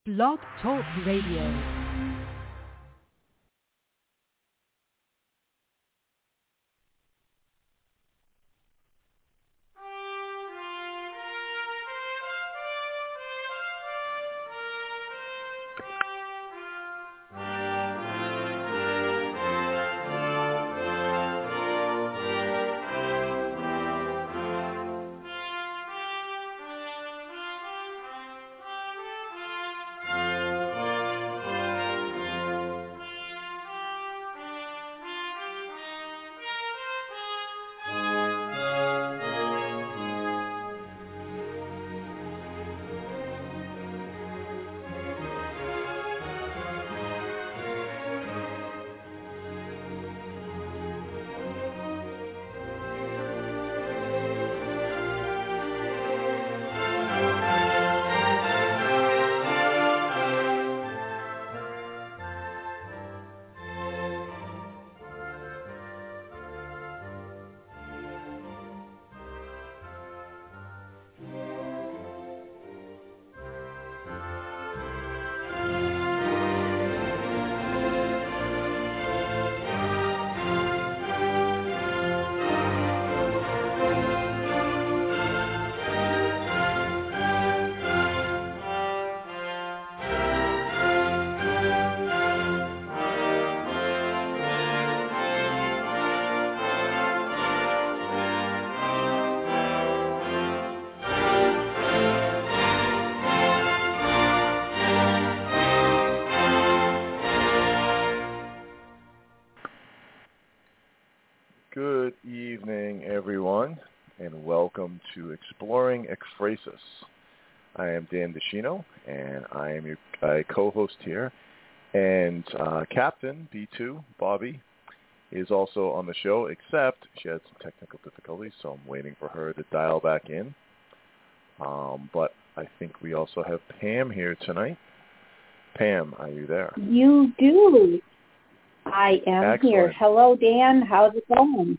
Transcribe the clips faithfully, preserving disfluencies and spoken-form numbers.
Blog Talk Radio. Good evening, everyone, and welcome to Exploring Ekphrasis. I am Dan DeShino, and I am your uh, co-host here. And uh, Captain B two, Bobby, is also on the show, except she had some technical difficulties, so I'm waiting for her to dial back in. Um, but I think we also have Pam here tonight. Pam, are you there? You do. I am Excellent. Here. Hello, Dan. How's it going?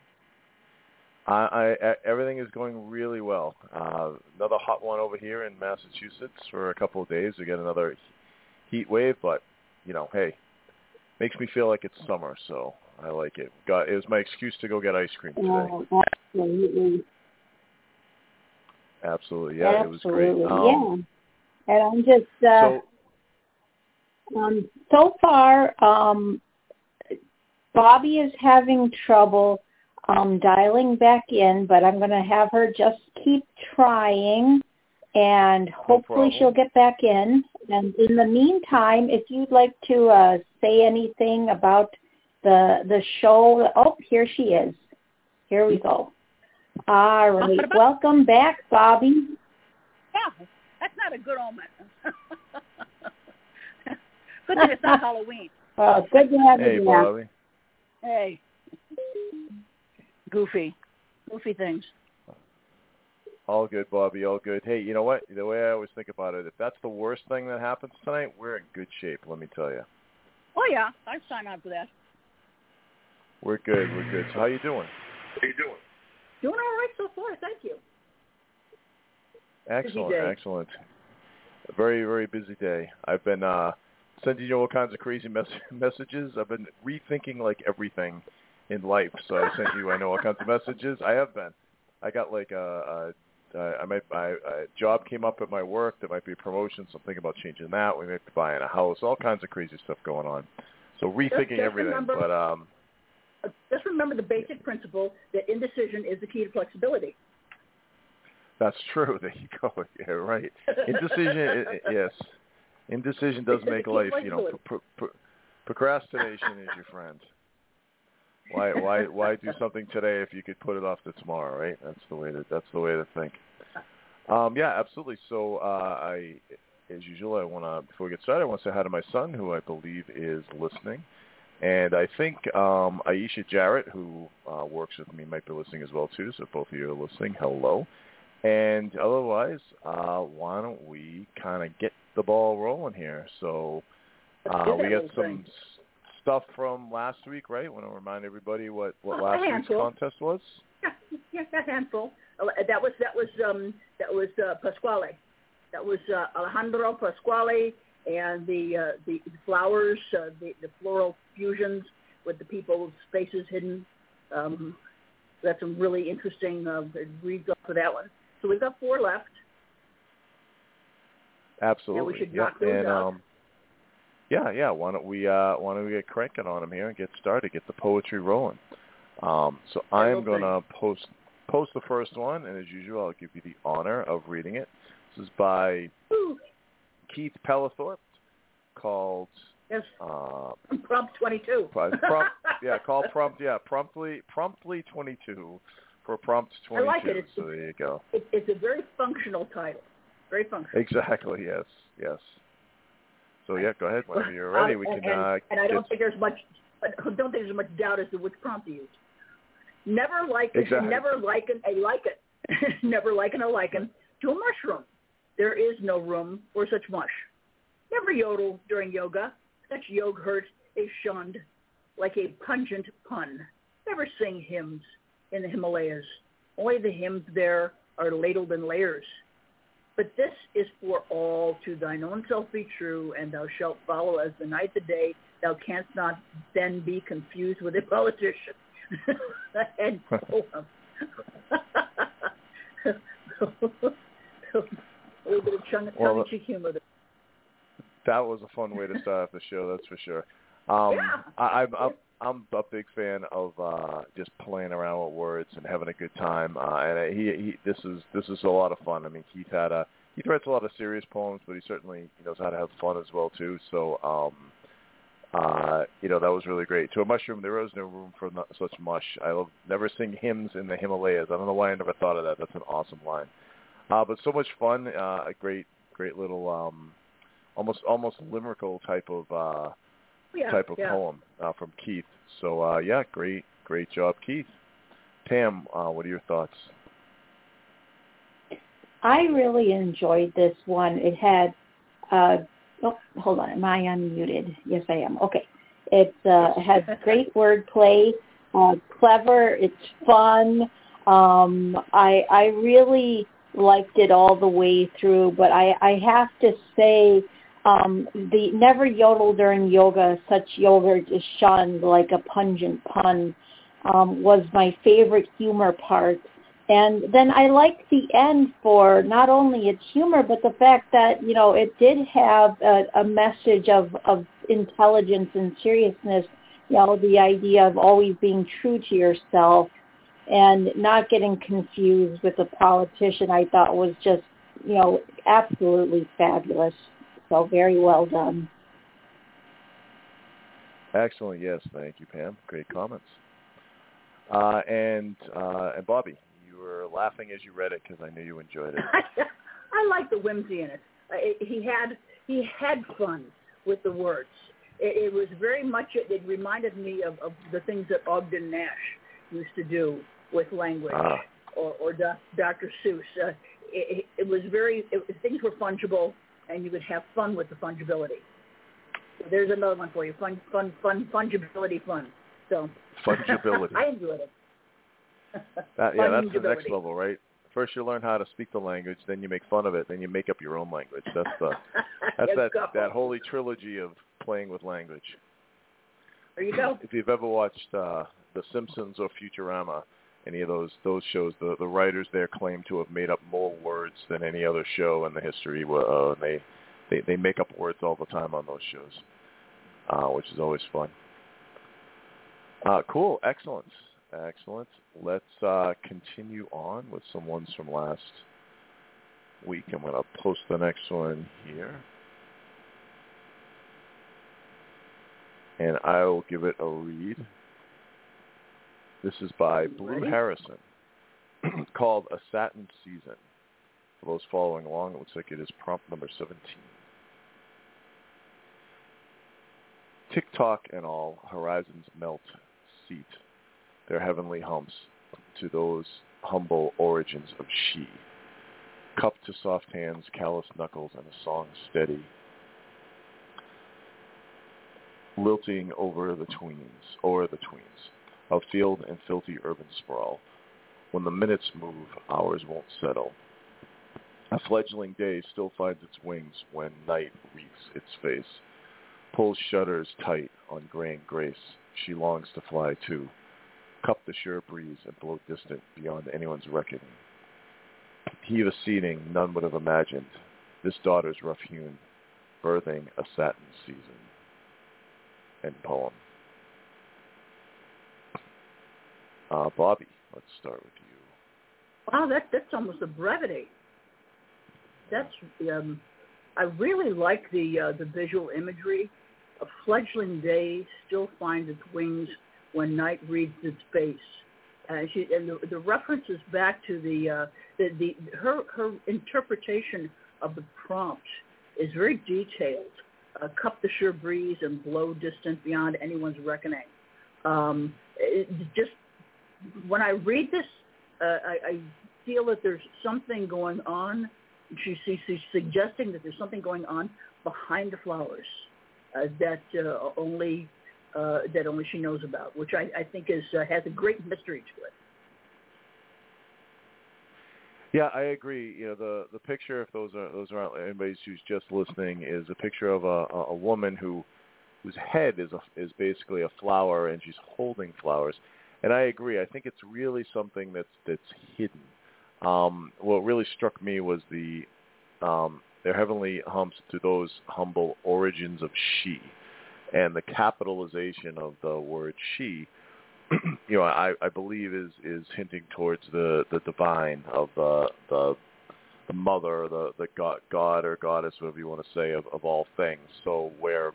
I, I, everything is going really well. Uh, another hot one over here in Massachusetts for a couple of days. We get another heat wave, but, you know, hey, makes me feel like it's summer, so I like it. Got, it was my excuse to go get ice cream today. Oh, absolutely. Absolutely, yeah, absolutely. it was great. Um, yeah, and I'm just, uh, so, um, so far, um, Bobby is having trouble um, dialing back in, but I'm going to have her just keep trying, and hopefully no she'll get back in. And in the meantime, if you'd like to uh, say anything about the the show, oh, here she is. Here we go. All right. Welcome back, Bobby. Yeah, that's not a good omen. Good thing it's not Halloween. Oh, good to have hey, you back. Bobby. Hey. Goofy. Goofy things. All good, Bobby, all good. Hey, you know what? The way I always think about it, if that's the worst thing that happens tonight, we're in good shape, let me tell you. Oh, yeah. I'd sign up for that. We're good, we're good. So how you doing? How you doing? Doing all right so far, thank you. Excellent, excellent. A very, very busy day. I've been uh, sending you all kinds of crazy mes- messages. I've been rethinking, like, everything in life. So I sent you, I know, all kinds of messages. I have been. I got, like, a, a, a, I might, I, a job came up at my work. There might be a promotion, so I'm thinking about changing that. We might be buying a house. All kinds of crazy stuff going on. So rethinking just, just everything. Remember, but um, just remember the basic principle that indecision is the key to flexibility. That's true. There you go. Yeah, right. Indecision, yes. Indecision does make life, you know, pro- pro- procrastination is your friend. Why, why, why do something today if you could put it off to tomorrow, right? That's the way to, that's the way to think. Um, yeah, absolutely. So, uh, I, as usual, I want to, before we get started, I want to say hi to my son, who I believe is listening. And I think um, Aisha Jarrett, who uh, works with me, might be listening as well, too. So if both of you are listening, hello. And otherwise, uh, why don't we kind of get the ball rolling here? So uh, we got some s- stuff from last week, right? Want to remind everybody what, what oh, last week's contest was? Yeah, yeah, a handful. That was that was um, that was uh, Pasquale. That was uh, Alejandro Pasquale and the uh, the flowers, uh, the, the floral fusions with the people's faces hidden. Um, that's some really interesting uh, reads off of that one. So we've got four left. Absolutely. And we should yeah. knock those and, out. Um, yeah, yeah. Why don't we uh, why don't we get cranking on them here and get started, get the poetry rolling. Um, so I'm going to post post the first one, and as usual, I'll give you the honor of reading it. This is by Ooh. Keith Pelethorpe, called yes. uh, Prompt twenty-two. prompt, yeah, called Prompt, yeah, Promptly Promptly twenty-two for Prompt twenty-two. I like it. It's, so there you go. It, it's a very functional title. Very functional. Exactly, yes, yes. So, yeah, go ahead. Whenever you're ready, we and, can... And, uh, and I don't get... think there's much I don't think there's much doubt as to which prompt to use. Never liken, exactly. never liken a lichen, never liken a lichen to a mushroom. There is no room for such mush. Never yodel during yoga. Such yogurt is shunned like a pungent pun. Never sing hymns in the Himalayas. Only the hymns there are ladled in layers. But this is for all, to thine own self be true, and thou shalt follow as the night the day. Thou canst not then be confused with a politician. End poem. A little bit of tongue-in-cheek well, humor. That was a fun way to start off the show, that's for sure. Um, yeah. I, I'm, I'm I'm a big fan of uh, just playing around with words and having a good time. Uh, and he, he this is this is a lot of fun. I mean, Keith had a he writes a lot of serious poems, but he certainly knows how to have fun as well too. So, um, uh, you know, that was really great. To a mushroom, there is no room for not such mush. I will never sing hymns in the Himalayas. I don't know why I never thought of that. That's an awesome line. Uh, but so much fun. Uh, a great great little um, almost almost limerickal type of. Uh, Yeah, type of yeah. poem uh, from Keith. So, uh, yeah, great, great job, Keith. Pam, uh, what are your thoughts? I really enjoyed this one. It had, uh, oh, hold on, am I unmuted? Yes, I am. Okay. It uh, has great wordplay, uh, clever, it's fun. Um, I, I really liked it all the way through, but I, I have to say, Um, the never yodel during yoga, such yogurt is shunned like a pungent pun, um, was my favorite humor part. And then I liked the end for not only its humor, but the fact that, you know, it did have a, a message of, of intelligence and seriousness, you know, the idea of always being true to yourself and not getting confused with a politician, I thought was just, you know, absolutely fabulous. So very well done. Excellent. Yes, thank you, Pam. Great comments. Uh, and uh, and Bobby, you were laughing as you read it because I knew you enjoyed it. I like the whimsy in it. Uh, it. He had he had fun with the words. It, it was very much. It, it reminded me of, of the things that Ogden Nash used to do with language, ah. or, or Doctor Seuss. Uh, it, it was very. It, things were fungible. And you would have fun with the fungibility. So there's another one for you. Fun, fun, fun, fungibility fun. So fungibility. I enjoyed it. That, yeah, that's the next level, right? First you learn how to speak the language, then you make fun of it, then you make up your own language. That's the that's that, that holy trilogy of playing with language. There you go. If you've ever watched uh, The Simpsons or Futurama, any of those those shows, the, the writers there claim to have made up more words than any other show in the history. Uh, they, they they make up words all the time on those shows, uh, which is always fun. Uh, cool, excellent, excellent. Let's uh, continue on with some ones from last week. I'm going to post the next one here. And I will give it a read. This is by Blue Ready? Harrison, called A Satin Season. For those following along, it looks like it is prompt number seventeen. Tick-tock and all, horizons melt, seat their heavenly humps to those humble origins of she. Cup to soft hands, callous knuckles, and a song steady, lilting over the tweens, o'er the tweens. Of field and filthy urban sprawl. When the minutes move, hours won't settle. A fledgling day still finds its wings when night wreathes its face, pulls shutters tight on graying grace. She longs to fly too, cup the sure breeze and blow distant beyond anyone's reckoning. Heave a seeding none would have imagined, this daughter's rough-hewn, birthing a satin season. End poem. Uh, Bobby, let's start with you. Wow, that that's almost a brevity. That's um, I really like the uh, the visual imagery. A fledgling day still finds its wings when night reads its face. Uh, she, and the, the references back to the uh, the, the her her interpretation of the prompt is very detailed. Uh, cup the sure breeze and blow distant beyond anyone's reckoning. Um, it just when I read this, uh, I, I feel that there's something going on. She, she, she's suggesting that there's something going on behind the flowers uh, that uh, only uh, that only she knows about, which I, I think is uh, has a great mystery to it. Yeah, I agree. You know, the the picture, if those are those aren't anybody who's just listening, is a picture of a a woman who whose head is a, is basically a flower, and she's holding flowers. And I agree. I think it's really something that's that's hidden. Um, what really struck me was the um, their heavenly humps to those humble origins of she, and the capitalization of the word she. You know, I, I believe is, is hinting towards the, the divine of the the, the mother, the the god, god or goddess, whatever you want to say, of, of all things. So where,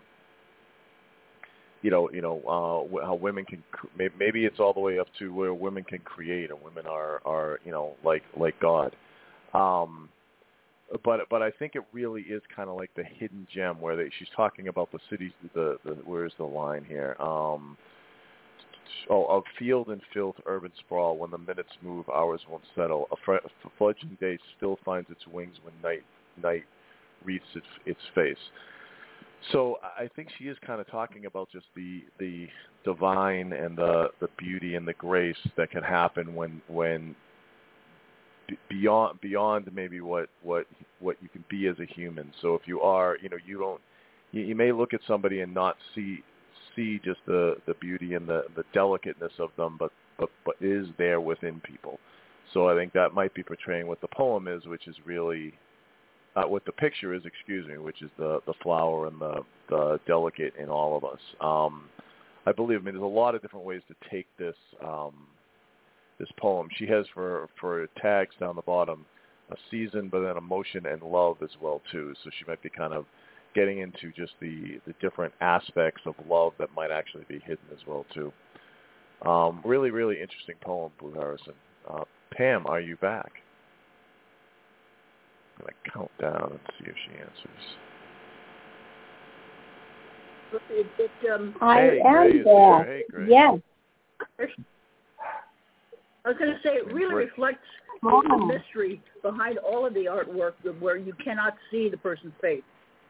you know, you know uh, how women can maybe it's all the way up to where women can create and women are, are you know like like God. Um, but but I think it really is kind of like the hidden gem where they, she's talking about the cities. The, the where's the line here? Um, Oh, of field and filth, urban sprawl. When the minutes move, hours won't settle. A, fr- a fledgling day still finds its wings when night night wreathes its, its face. So I think she is kind of talking about just the the divine and the, the beauty and the grace that can happen when when b- beyond beyond maybe what, what what you can be as a human. So if you are, you know, you don't you, you may look at somebody and not see. see just the, the beauty and the, the delicateness of them, but, but but is there within people. So I think that might be portraying what the poem is, which is really, uh, what the picture is, excuse me, which is the, the flower and the, the delicate in all of us. Um, I believe, I mean, there's a lot of different ways to take this um, this poem. She has for, for tags down the bottom, a season, but then emotion and love as well, too. So she might be kind of getting into just the, the different aspects of love that might actually be hidden as well, too. Um, really, really interesting poem, Blue Harrison. Uh, Pam, are you back? I'm going to count down and see if she answers. It, it, um, I hey, am Gray is there. Hey, Gray. Yes. I was going to say it really Great. reflects Oh. the mystery behind all of the artwork where you cannot see the person's face.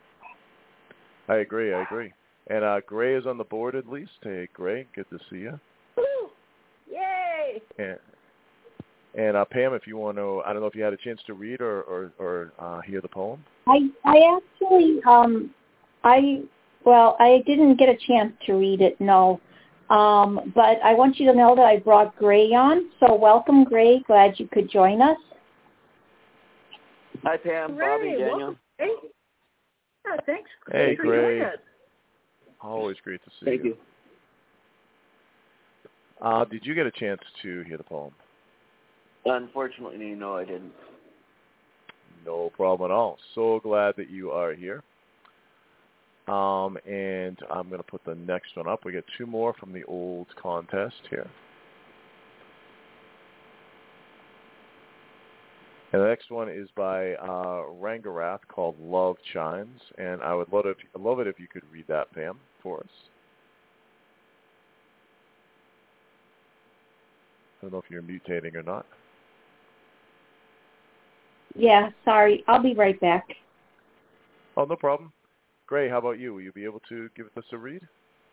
I agree, I agree. And uh, Gray is on the board at least. Hey, Gray, good to see you. Woo! Yay! And, and uh, Pam, if you want to, I don't know if you had a chance to read or or, or uh, hear the poem. I I actually um I well I didn't get a chance to read it, no. Um, but I want you to know that I brought Gray on. So welcome, Gray. Glad you could join us. Hi, Pam, Hooray, Bobby, Daniel. welcome. Hey. Yeah, thanks. Hey, thanks for Gray. joining us. Always great to see Thank you. you. Uh, did you get a chance to hear the poem? Unfortunately, no, I didn't. No problem at all. So glad that you are here. Um, and I'm going to put the next one up. We got two more from the old contest here. And the next one is by uh, Rangarath called Love Chimes. And I would love it, if, love it if you could read that, Pam, for us. I don't know if you're mutating or not. Yeah, sorry. I'll be right back. Oh, no problem. Gray, how about you? Will you be able to give us a read?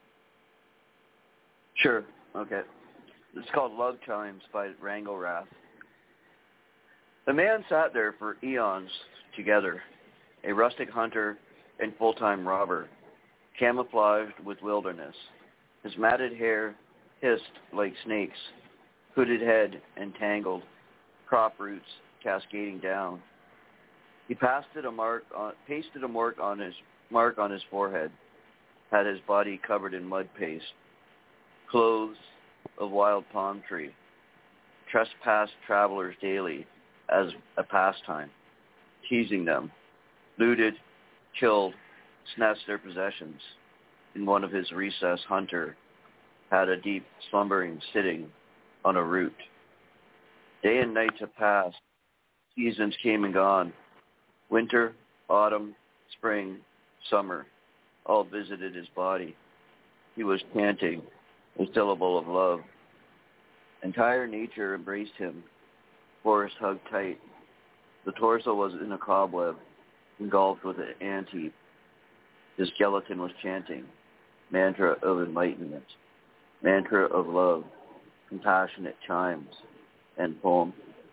Sure. Okay. It's called Love Chimes by Rangarath. The man sat there for eons together, a rustic hunter and full-time robber, camouflaged with wilderness. His matted hair hissed like snakes, hooded head entangled, crop roots cascading down. He pasted a mark on, pasted a mark on his mark on his forehead, had his body covered in mud paste, clothes of wild palm tree, trespassed travelers daily as a pastime, teasing them, looted, killed, snatched their possessions. In one of his recess, Hunter had a deep slumbering sitting on a root. Day and night have passed. Seasons came and gone. Winter, autumn, spring, summer, all visited his body. He was chanting a syllable of love. Entire nature embraced him. Forest hugged tight. The torso was in a cobweb, engulfed with an ant heap. His skeleton was chanting, mantra of enlightenment, mantra of love, compassionate chimes, and poem.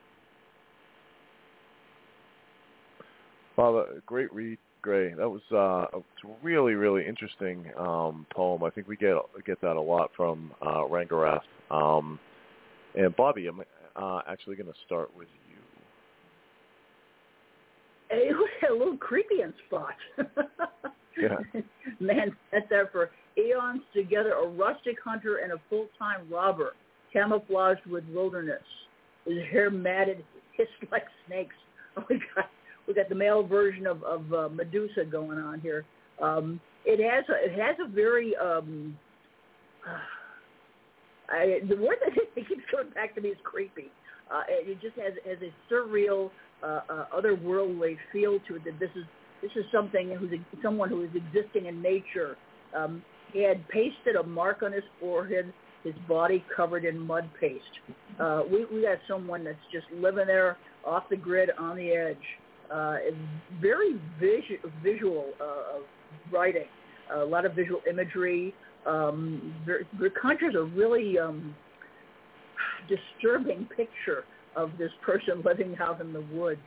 Well, a great read, Gray. That was uh, a really, really interesting um, poem. I think we get get that a lot from uh, Rangarath. Um, and Bobby, I'm uh, actually going to start with you. It was a little creepy in spots. Yeah. Man sat there for eons together, a rustic hunter and a full-time robber, camouflaged with wilderness. His hair matted, hissed like snakes. Oh, we got we got the male version of, of uh, Medusa going on here. Um, it has a, it has a very um, uh, I, the word that it keeps coming back to me is creepy. Uh, it just has has a surreal, uh, uh, otherworldly feel to it. That this is this is something who's someone who is existing in nature. Um, he had pasted a mark on his forehead, his body covered in mud paste. Uh, we we got someone that's just living there off the grid on the edge. Uh, it's very visu- visual uh, writing, a lot of visual imagery. Um, very, it conjures a really um, disturbing picture of this person living out in the woods.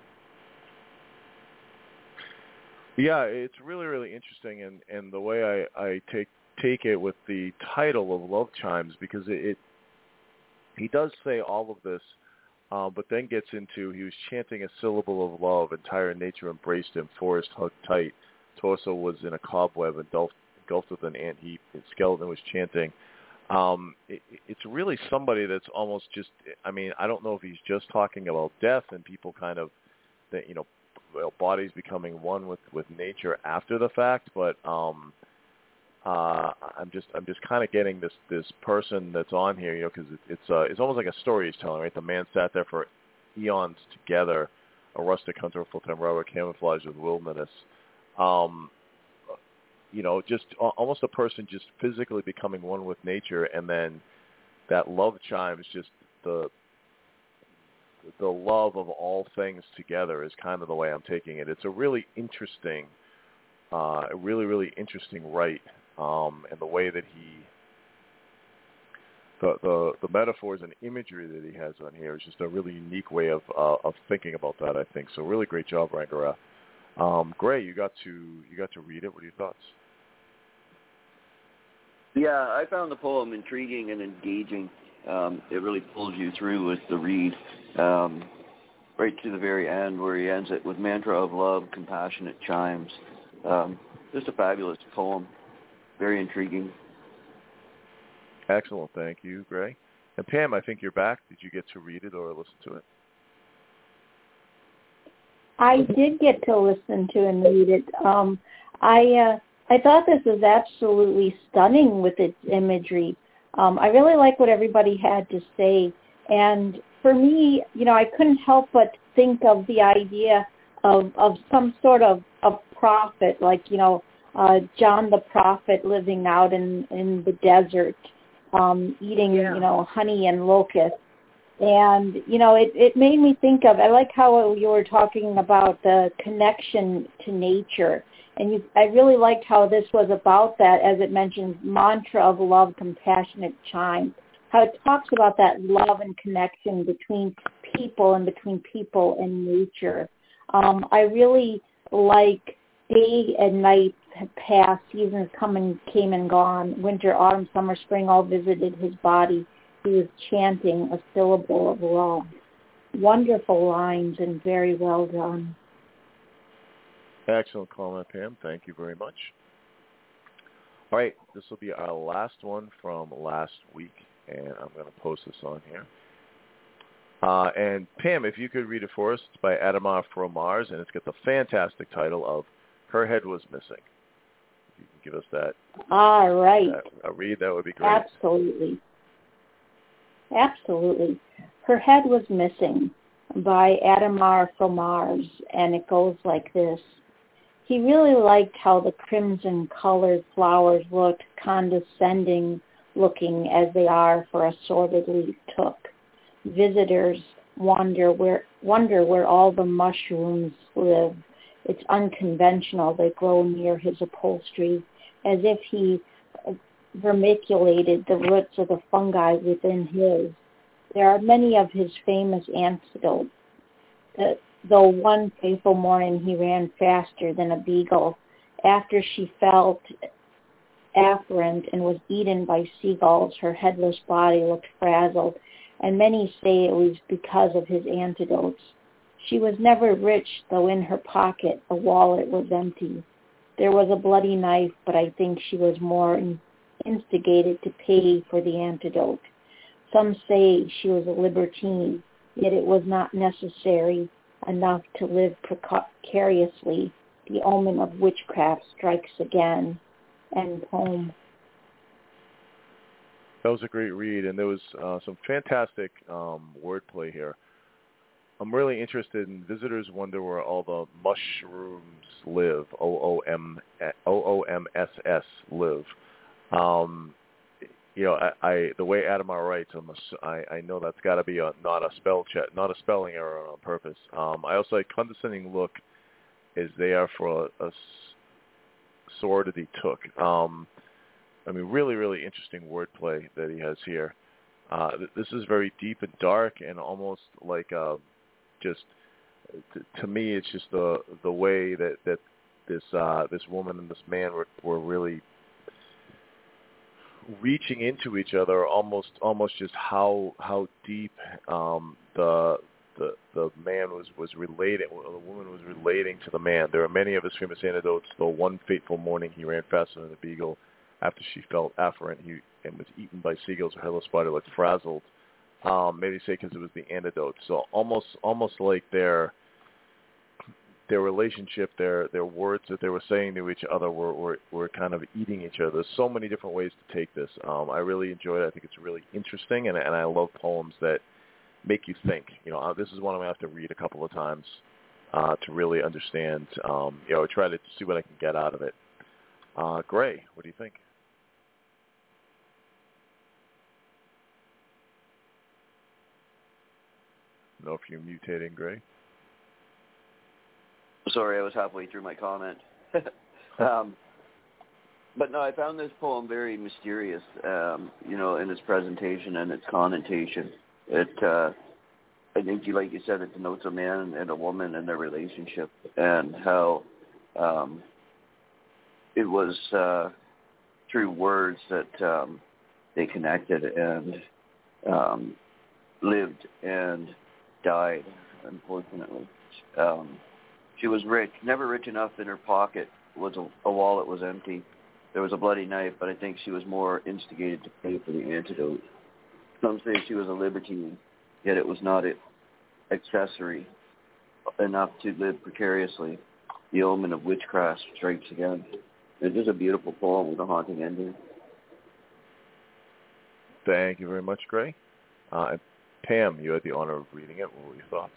Yeah, it's really, really interesting, and, and the way I, I take take it with the title of Love Chimes, because it, it he does say all of this, uh, but then gets into, he was chanting a syllable of love, entire nature embraced him, forest hugged tight, torso was in a cobweb, engulfed, engulfed with an ant heap, his skeleton was chanting. Um, it, it's really somebody that's almost just, I mean, I don't know if he's just talking about death and people kind of, that you know, well, bodies becoming one with, with nature after the fact, but um, uh, I'm just I'm just kind of getting this, this person that's on here, you know, because it, it's uh, it's almost like a story he's telling, right? The man sat there for eons together, a rustic hunter, a full-time robber, camouflaged with wilderness. Um, you know, just uh, almost a person just physically becoming one with nature, and then that love chime is just the the love of all things together is kind of the way I'm taking it. It's a really interesting, uh, a really, really interesting write, um, and the way that he, the, the the metaphors and imagery that he has on here is just a really unique way of uh, of thinking about that, I think. So really great job, Rangarath. Um, Gray, you got to you got to read it. What are your thoughts? Yeah, I found the poem intriguing and engaging. Um, it really pulls you through with the read, um, right to the very end where he ends it with mantra of love, compassionate chimes. Um, just a fabulous poem, very intriguing. Excellent, thank you, Gray. And Pam, I think you're back. Did you get to read it or listen to it? I did get to listen to and read it. Um, I uh, I thought this was absolutely stunning with its imagery. Um, I really like what everybody had to say. And for me, you know, I couldn't help but think of the idea of, of some sort of, of prophet, like, you know, uh, John the prophet living out in, in the desert, um, eating, yeah. you know, honey and locusts. And, you know, it, it made me think of, I like how you were talking about the connection to nature. And you, I really liked how this was about that, as it mentions, mantra of love, compassionate chimes, how it talks about that love and connection between people and between people and nature. Um, I really like day and night have passed, seasons come and came and gone, winter, autumn, summer, spring all visited his body. He was chanting a syllable of love. Wonderful lines and very well done. Excellent comment, Pam. Thank you very much. All right, this will be our last one from last week, and I'm going to post this on here. Uh, and Pam, if you could read it for us, it's by Adama Fromage, and it's got the fantastic title of Her Head Was Missing. If you can give us that, All right. that a read, that would be great. Absolutely. Absolutely. Her Head Was Missing by Adama Fromage, and it goes like this. He really liked how the crimson-colored flowers looked condescending looking as they are for a sordidly took. Visitors wonder where wonder where all the mushrooms live. It's unconventional. They grow near his upholstery, as if he vermiculated the roots of the fungi within his. There are many of his famous antidotes. Uh, though one fateful morning he ran faster than a beagle. After she felt afferent and was eaten by seagulls, her headless body looked frazzled, and many say it was because of his antidotes. She was never rich, though in her pocket the wallet was empty. There was a bloody knife, but I think she was more instigated to pay for the antidote. Some say she was a libertine, yet it was not necessary enough to live precariously. The omen of witchcraft strikes again. End poem. That was a great read, and there was uh, some fantastic um, wordplay here. I'm really interested in visitors wonder where all the mushrooms live, O O M S S live. Um, you know, I, I the way Adama writes, I'm a, I, I know that's got to be a, not a spell check, not a spelling error on purpose. Um, I also like condescending look, as they are for a, a sword that he took. Um, I mean, really, really interesting wordplay that he has here. Uh, this is very deep and dark, and almost like uh, just to, to me, it's just the the way that that this uh, this woman and this man were, were really reaching into each other, almost almost just how how deep um, the the the man was was relating, the woman was relating to the man. There are many of his famous anecdotes. Though one fateful morning he ran faster than a beagle. After she felt afferent he, and was eaten by seagulls, her headless body looked frazzled. Um, maybe say because it was the antidote. So almost almost like their their relationship, their their words that they were saying to each other were, were, were kind of eating each other. There's so many different ways to take this. Um, I really enjoyed it. I think it's really interesting, and, and I love poems that make you think. You know, this is one I'm going to have to read a couple of times uh, to really understand, um, you know, try to see what I can get out of it. Uh, Gray, what do you think? I don't know if you're mutating, Gray. Sorry, I was halfway through my comment. um, but no, I found this poem very mysterious, um, you know, in its presentation and its connotation. It, uh, I think, you, like you said, it denotes a man and a woman and their relationship, and how um, it was uh, through words that um, they connected and um, lived and died, unfortunately. Um, she was rich, never rich enough in her pocket. Was a, a wallet was empty. There was a bloody knife, but I think she was more instigated to pay for the antidote. Some say she was a libertine, yet it was not an accessory enough to live precariously. The omen of witchcraft strikes again. It is a beautiful poem with a haunting ending. Thank you very much, Gray. Uh, and Pam, you had the honor of reading it. What were your thoughts?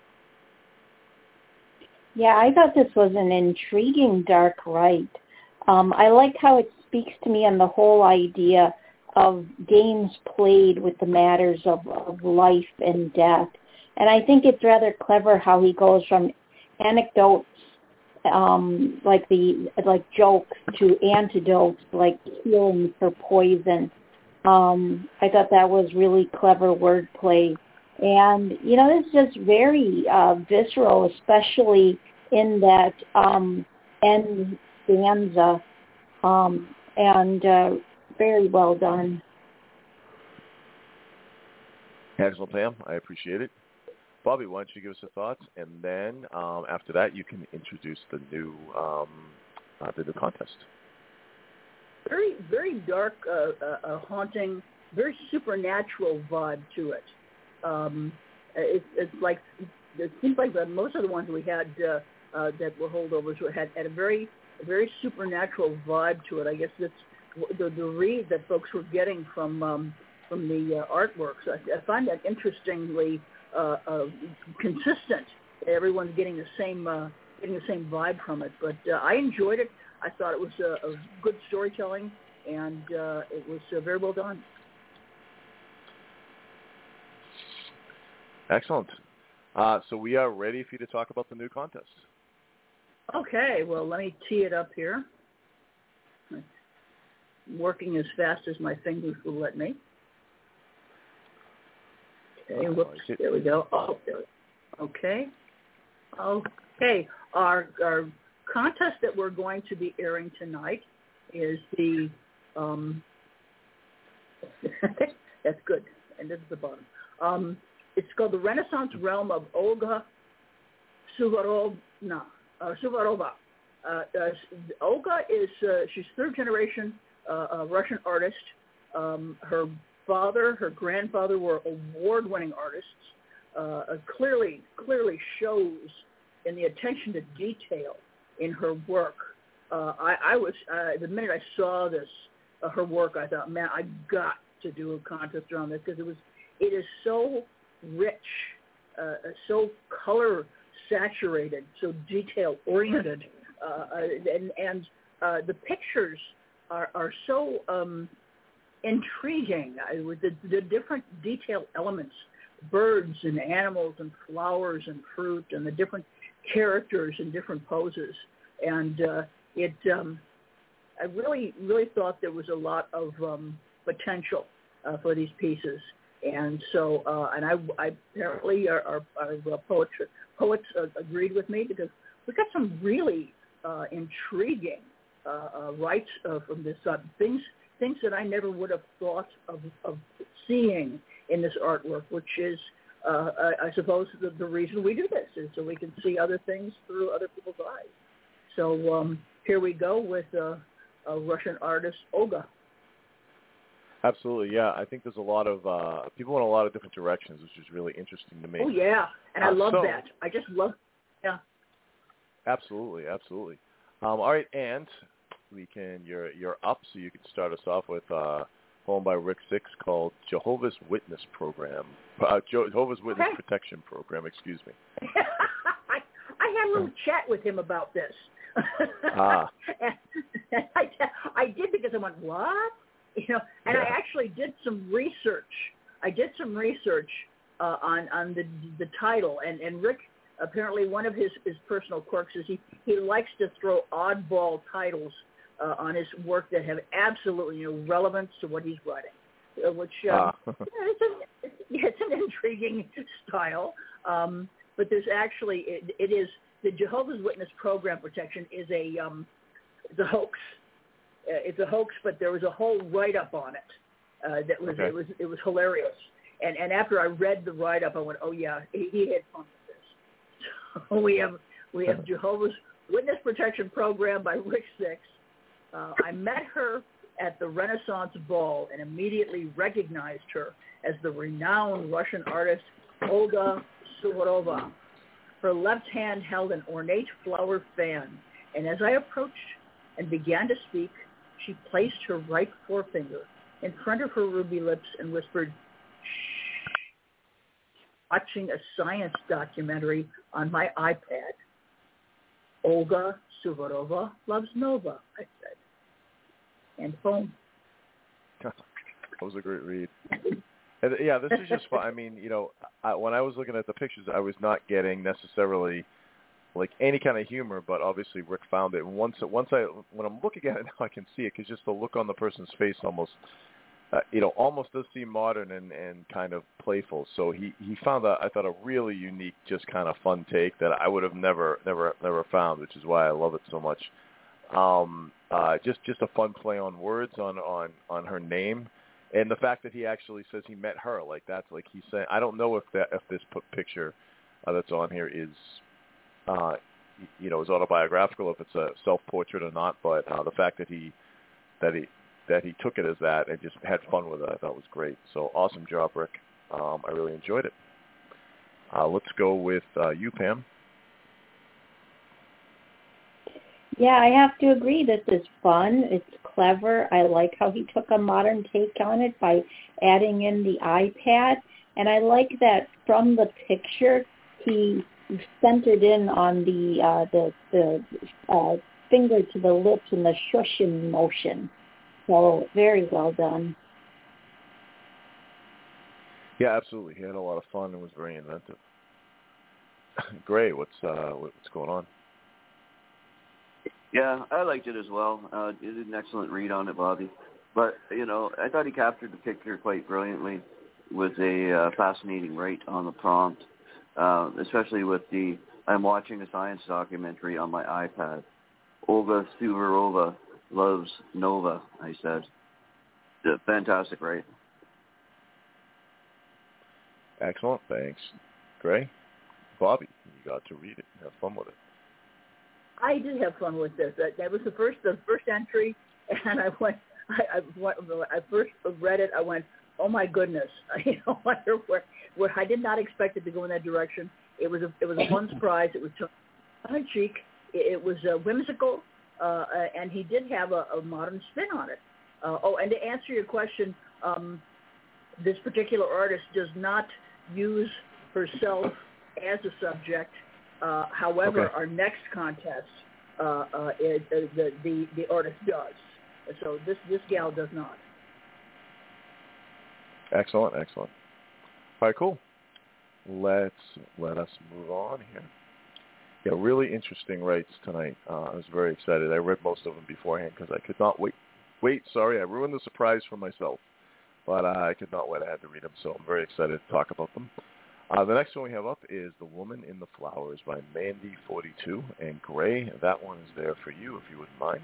Yeah, I thought this was an intriguing dark rite. Um, I like how it speaks to me on the whole idea of games played with the matters of, of life and death. And I think it's rather clever how he goes from anecdotes um, like the like jokes to antidotes like healing for poison. Um, I thought that was really clever wordplay. And, you know, it's just very uh, visceral, especially in that um, end stanza, um, and uh, very well done. Excellent, Pam. I appreciate it. Bobby, why don't you give us your thoughts, and then um, after that, you can introduce the new um, uh, the new contest. Very, very dark, uh, uh, uh, haunting, very supernatural vibe to it. Um, it's, it's like it seems like the, most of the ones we had uh, uh, that were holdovers had, had a very, a very supernatural vibe to it. I guess that's the, the read that folks were getting from um, from the uh, artworks. I, I find that interestingly uh, uh, consistent. Everyone's getting the same uh, getting the same vibe from it. But uh, I enjoyed it. I thought it was a, a good storytelling, and uh, it was uh, very well done. Excellent. Uh, so we are ready for you to talk about the new contest. Okay, well, let me tee it up here. I'm working as fast as my fingers will let me. Okay, whoops, there we go. Oh, there we go. Okay. Okay, our, our contest that we're going to be airing tonight is the, um, that's good, and this is the bottom. Um, it's called The Renaissance Realm of Olga Suvorovna, uh, Suvorova. Uh, uh, Olga is, uh, she's third generation uh, uh, Russian artist. Um, her father, her grandfather were award-winning artists. Uh, clearly, clearly shows in the attention to detail in her work. Uh, I, I was, uh, the minute I saw this, uh, her work, I thought, man, I got to do a contest around this because it was, it is so rich, uh, so color saturated, so detail oriented, uh, and, and uh, the pictures are, are so um, intriguing uh, with the, the different detail elements, birds and animals and flowers and fruit and the different characters and different poses. And uh, it, um, I really, really thought there was a lot of um, potential uh, for these pieces. And so, uh, and I, I apparently our, our, our poets, poets uh, agreed with me because we got some really uh, intriguing uh, uh, rights uh, from this uh, things, things that I never would have thought of, of seeing in this artwork, which is, uh, I, I suppose, the, the reason we do this is so we can see other things through other people's eyes. So um, here we go with uh, a Russian artist, Olga. Absolutely, yeah. I think there's a lot of uh, people in a lot of different directions, which is really interesting to me. Oh yeah, and I uh, love so, that. I just love, yeah. Absolutely, absolutely. Um, all right, and we can. You're you're up, so you can start us off with uh, poem by Rick Six called Jehovah's Witness Program, uh, Jehovah's Witness okay. Protection Program. Excuse me. I, I had a little chat with him about this. Ah. and, and I, I did because I went, what? You know, and yeah. I actually did some research. I did some research uh, on on the the title, and, and Rick, apparently one of his, his personal quirks is he, he likes to throw oddball titles uh, on his work that have absolutely no relevance to what he's writing, uh, which um, ah. it's, a, it's an intriguing style. Um, but there's actually it, it is the Jehovah's Witness Program Protection is a um, it's a hoax. Uh, it's a hoax, but there was a whole write-up on it uh, that was okay. it was it was hilarious. And and after I read the write-up, I went, oh yeah, he, he had fun with this. So we have we have Jehovah's Witness Protection Program by Rick Six. Uh, I met her at the Renaissance Ball and immediately recognized her as the renowned Russian artist Olga Suvorova. Her left hand held an ornate flower fan, and as I approached and began to speak, she placed her right forefinger in front of her ruby lips and whispered, shh, watching a science documentary on my iPad. Olga Suvorova loves Nova, I said. And home. That was a great read. And, yeah, this is just fun. I mean, you know, I, when I was looking at the pictures, I was not getting necessarily like any kind of humor, but obviously Rick found it. And once, once I, when I'm looking at it now, I can see it because just the look on the person's face almost, uh, you know, almost does seem modern and, and kind of playful. So he, he found, a, I thought, a really unique, just kind of fun take that I would have never, never, never found, which is why I love it so much. Um, uh, just, just a fun play on words on, on, on her name. And the fact that he actually says he met her, like that's like he's saying, I don't know if that, if this picture uh, that's on here is, uh, you know, is autobiographical, if it's a self-portrait or not, but uh, the fact that he, that he, that he took it as that and just had fun with it, I thought was great. So awesome job, Rick. Um, I really enjoyed it. Uh, let's go with uh, you, Pam. Yeah, I have to agree. This is fun. It's clever. I like how he took a modern take on it by adding in the iPad. And I like that from the picture, he centered in on the uh, the, the uh, finger to the lips and the shushing motion. So very well done. Yeah, absolutely. He had a lot of fun and was very inventive. Gray, what's uh, what's going on? Yeah, I liked it as well. Uh, you did an excellent read on it, Bobby. But, you know, I thought he captured the picture quite brilliantly with a uh, fascinating right on the prompt, uh, especially with the, I'm watching a science documentary on my iPad. Olga Suvorova loves Nova, I said. Yeah, fantastic, right? Excellent, thanks. Gray? Bobby, you got to read it. Have fun with it. I did have fun with this. That, that was the first the first entry, and I went. I, I, went, I first read it. I went, oh my goodness! You know, where, where I did not expect it to go in that direction. It was a it was a fun surprise. It was tongue in cheek. It, it was uh, whimsical, uh, and he did have a, a modern spin on it. Uh, oh, and to answer your question, um, this particular artist does not use herself as a subject. Uh, however, okay. our next contest, uh, uh, it, uh, the, the the artist does. So this this gal does not. Excellent, excellent. All right, cool. Let's let us move on here. Yeah, really interesting rights tonight. Uh, I was very excited. I read most of them beforehand because I could not wait. Wait, sorry, I ruined the surprise for myself, but uh, I could not wait. I had to read them, so I'm very excited to talk about them. Uh, the next one we have up is The Woman in the Flowers by Mandy forty-two. And Gray, that one is there for you, if you wouldn't mind.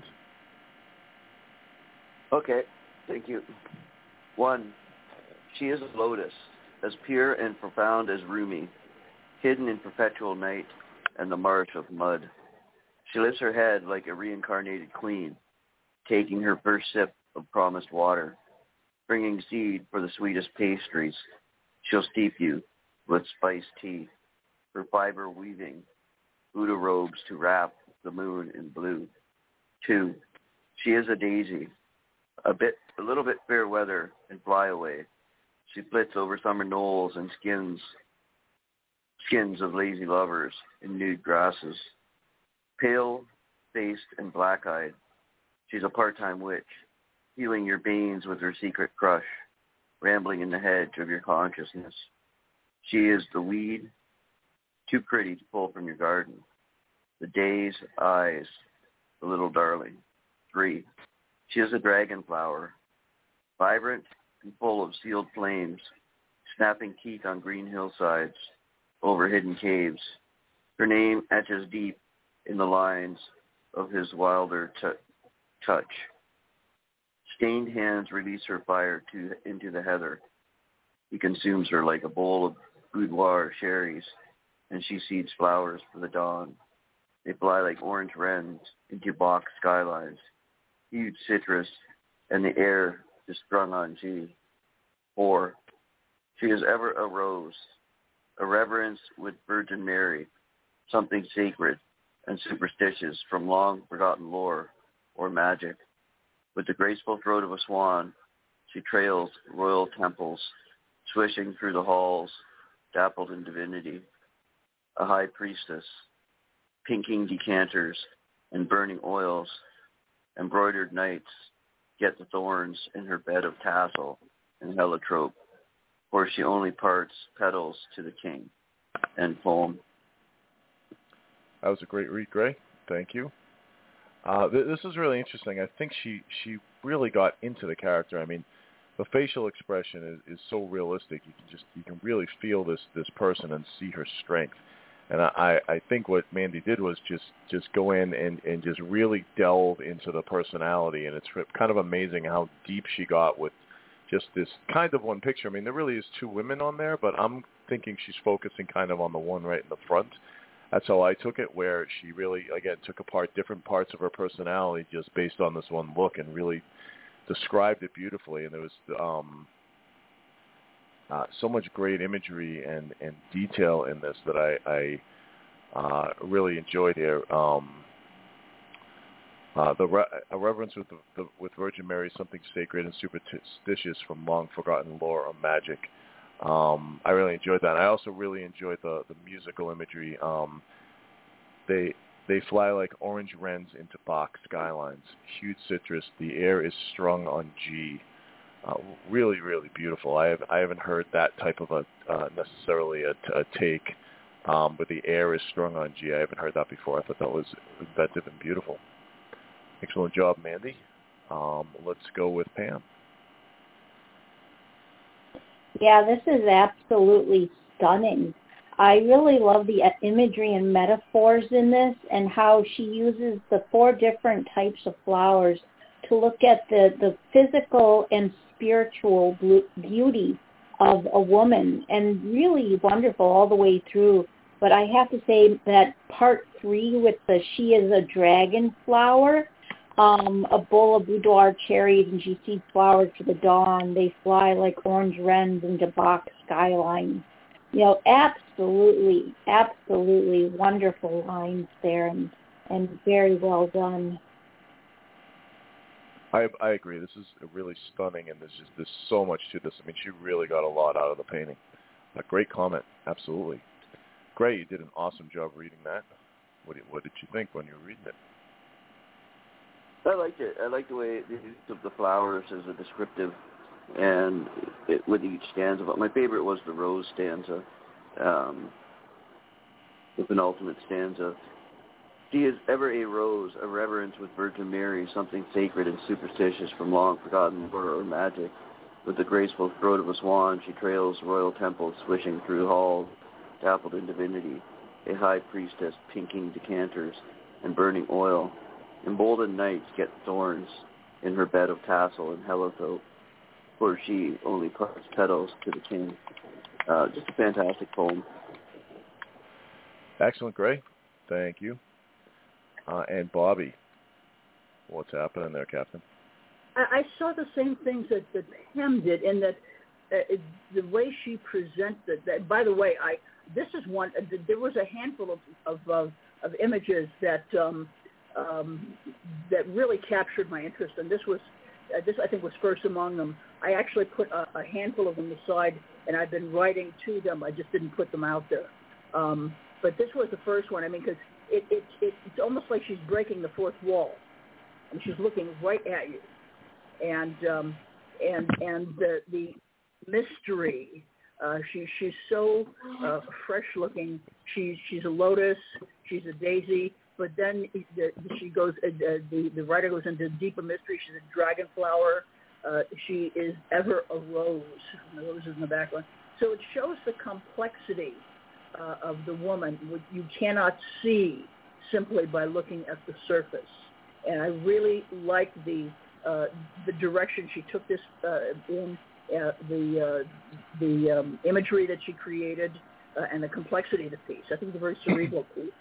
Okay, thank you. One, she is a lotus, as pure and profound as Rumi, hidden in perpetual night and the marsh of mud. She lifts her head like a reincarnated queen, taking her first sip of promised water, bringing seed for the sweetest pastries. She'll steep you with spiced tea, her fiber weaving Buddha robes to wrap the moon in blue. Two, she is a daisy, a bit, a little bit fair weather and fly away. She flits over summer knolls and skins, skins of lazy lovers in nude grasses. Pale-faced and black-eyed, she's a part-time witch, healing your veins with her secret crush, rambling in the hedge of your consciousness. She is the weed, too pretty to pull from your garden. The day's eyes, the little darling. Three, she is a dragon flower, vibrant and full of sealed flames, snapping teeth on green hillsides, over hidden caves. Her name etches deep in the lines of his wilder t- touch. Stained hands release her fire to, into the heather. He consumes her like a bowl of boudoir cherries, and she seeds flowers for the dawn. They fly like orange wrens into box skylines, huge citrus, and the air is strung on G. Four, she is ever a rose, a reverence with Virgin Mary, something sacred and superstitious from long-forgotten lore or magic. With the graceful throat of a swan, she trails royal temples, swishing through the halls, dappled in divinity. A high priestess, pinking decanters and burning oils, embroidered knights get the thorns in her bed of tassel and heliotrope, for she only parts petals to the king. End poem. That was a great read, Gray. Thank you. Uh, th- this is really interesting. I think she, she really got into the character. I mean, the facial expression is, is so realistic. You can just you can really feel this this person and see her strength. And I, I think what Mandy did was just, just go in and, and just really delve into the personality. And it's kind of amazing how deep she got with just this kind of one picture. I mean, there really is two women on there, but I'm thinking she's focusing kind of on the one right in the front. That's how I took it, where she really, again, took apart different parts of her personality just based on this one look and really described it beautifully. And there was um, uh, so much great imagery and, and detail in this that I, I uh, really enjoyed here. Um, uh, the re- a reverence with the, the, with Virgin Mary is something sacred and superstitious from long forgotten lore or magic. Um, I really enjoyed that. I also really enjoyed the, the musical imagery. Um, they they fly like orange wrens into Bach skylines. Huge citrus. The air is strung on G. Uh, really, really beautiful. I have I haven't heard that type of a uh, necessarily a, a take, um, but the air is strung on G. I haven't heard that before. I thought that was inventive and beautiful. Excellent job, Mandy. Um, let's go with Pam. Yeah, this is absolutely stunning. I really love the imagery and metaphors in this and how she uses the four different types of flowers to look at the, the physical and spiritual beauty of a woman, and really wonderful all the way through. But I have to say that part three with the she is a dragon flower, um, a bowl of boudoir cherries, and she sees flowers for the dawn. They fly like orange wrens into Bach skyline. You know, absolutely, absolutely wonderful lines there, and, and very well done. I I agree. This is really stunning, and there's just there's so much to this. I mean, she really got a lot out of the painting. A great comment, absolutely. Gray, you did an awesome job reading that. What did, what did you think when you were reading it? I liked it. I liked the way the use of the flowers as a descriptive, and it, with each stanza. But my favorite was the rose stanza, um, the penultimate stanza. She is ever a rose, a reverence with Virgin Mary, something sacred and superstitious from long forgotten lore or magic. With the graceful throat of a swan, she trails royal temples, swishing through halls, dappled in divinity, a high priestess pinking decanters and burning oil. Emboldened knights get thorns in her bed of tassel and heliotrope, for she only parts petals to the king. Uh, just a fantastic poem. Excellent, Gray. Thank you. Uh, and Bobby, what's happening there, Captain? I, I saw the same things that, that Pam did, in that uh, it, the way she presented that. By the way, I this is one. Uh, there was a handful of of, of, of images that um, um, that really captured my interest, and this was uh, this I think was first among them. I actually put a, a handful of them aside, and I've been writing to them. I just didn't put them out there. Um, but this was the first one. I mean, because It, it, it, it's almost like she's breaking the fourth wall, and she's looking right at you, and um, and and the the mystery. Uh, she she's so uh, fresh looking. She's she's a lotus. She's a daisy. But then the, she goes. Uh, the the writer goes into deeper mystery. She's a dragon flower. Uh, she is ever a rose. And the rose is in the background. So it shows the complexity Uh, of the woman, which you cannot see simply by looking at the surface. And I really like the uh, the direction she took this uh, in, uh, the uh, the um, imagery that she created, uh, and the complexity of the piece. I think it's a very cerebral piece.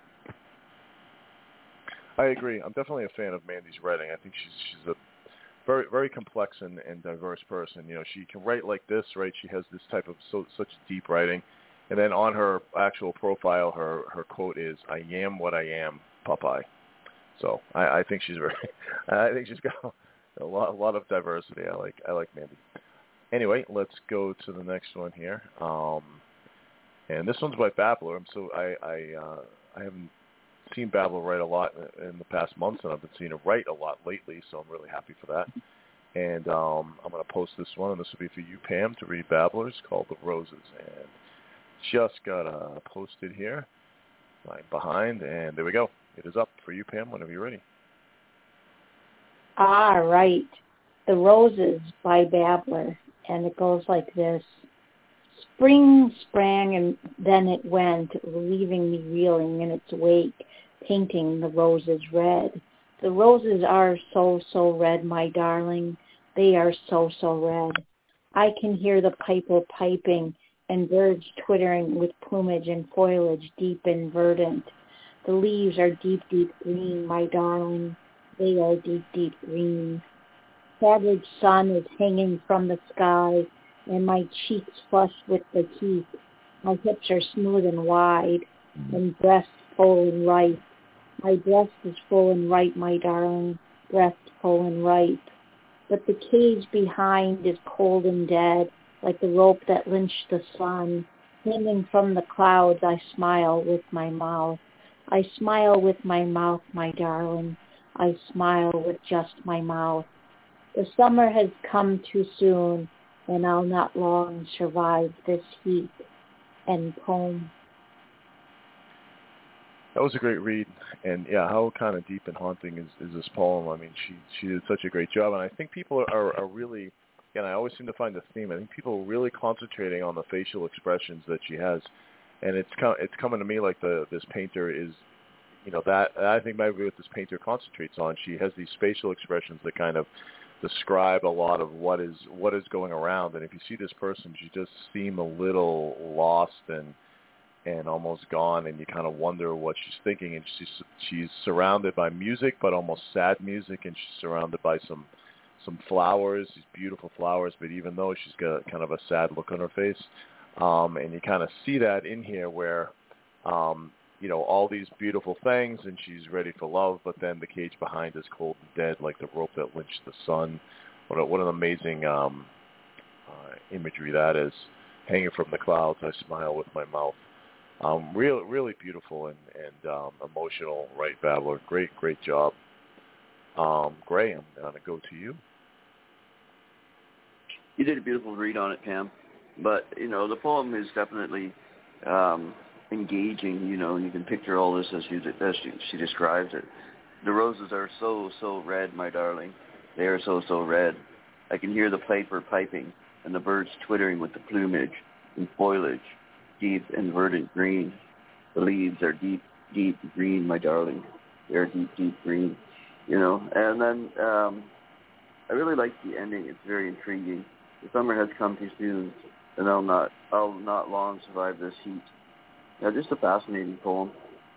I agree. I'm definitely a fan of Mandy's writing. I think she's she's a very very complex and, and diverse person. You know, she can write like this, right? She has this type of so such deep writing. And then on her actual profile, her, her quote is, "I am what I am, Popeye." So I, I think she's very, I think she's got a lot, a lot of diversity. I like, I like Mandy. Anyway, let's go to the next one here. Um, and this one's by Babbler. I'm so I, I, uh, I haven't seen Babbler write a lot in, in the past months, and I've been seeing her write a lot lately. So I'm really happy for that. And um, I'm going to post this one, and this will be for you, Pam, to read Babbler's, called "The Roses." And just got uh, posted here, right behind, and there we go. It is up for you, Pam, whenever you're ready. All right. The Roses by Babbler. and it goes like this. Spring sprang and then it went, leaving me reeling in its wake, painting the roses red. The roses are so, so red, my darling. They are so, so red. I can hear the piper piping and birds twittering with plumage and foliage deep and verdant. The leaves are deep, deep green, my darling. They are deep, deep green. Savage sun is hanging from the sky, and my cheeks flush with the heat. My hips are smooth and wide, and breast full and ripe. My breast is full and ripe, my darling, breast full and ripe. But the cage behind is cold and dead, like the rope that lynched the sun. Hanging from the clouds, I smile with my mouth. I smile with my mouth, my darling. I smile with just my mouth. The summer has come too soon, and I'll not long survive this heat. End poem. That was a great read, and yeah, how kind of deep and haunting is, is this poem? I mean, she she did such a great job, and I think people are, are really, and I always seem to find this theme. I think people are really concentrating on the facial expressions that she has, and it's com- it's coming to me like the this painter is, you know, that I think might be what this painter concentrates on. She has these facial expressions that kind of describe a lot of what is what is going around, and if you see this person, she just seem a little lost and. and almost gone, and you kind of wonder what she's thinking. And she's she's surrounded by music, but almost sad music, and she's surrounded by some some flowers, these beautiful flowers. But even though she's got kind of a sad look on her face, um, and you kind of see that in here, where um, you know all these beautiful things, and she's ready for love, but then the cage behind is cold and dead, like the rope that lynched the sun. What a, what an amazing um, uh, imagery that is! Hanging from the clouds, I smile with my mouth. Um, really, really beautiful and, and um, emotional, right, Babbler? Great, great job. Um, Gray, I'm going to go to you. You did a beautiful read on it, Pam. But, you know, the poem is definitely um, engaging, you know, and you can picture all this as, you, as she, she describes it. The roses are so, so red, my darling. They are so, so red. I can hear the piper piping and the birds twittering with the plumage and foliage. Deep and verdant green. The leaves are deep, deep green, my darling. They're deep, deep green, you know. And then um, I really like the ending. It's very intriguing. The summer has come too soon, and I'll not, I'll not long survive this heat. Yeah, just a fascinating poem.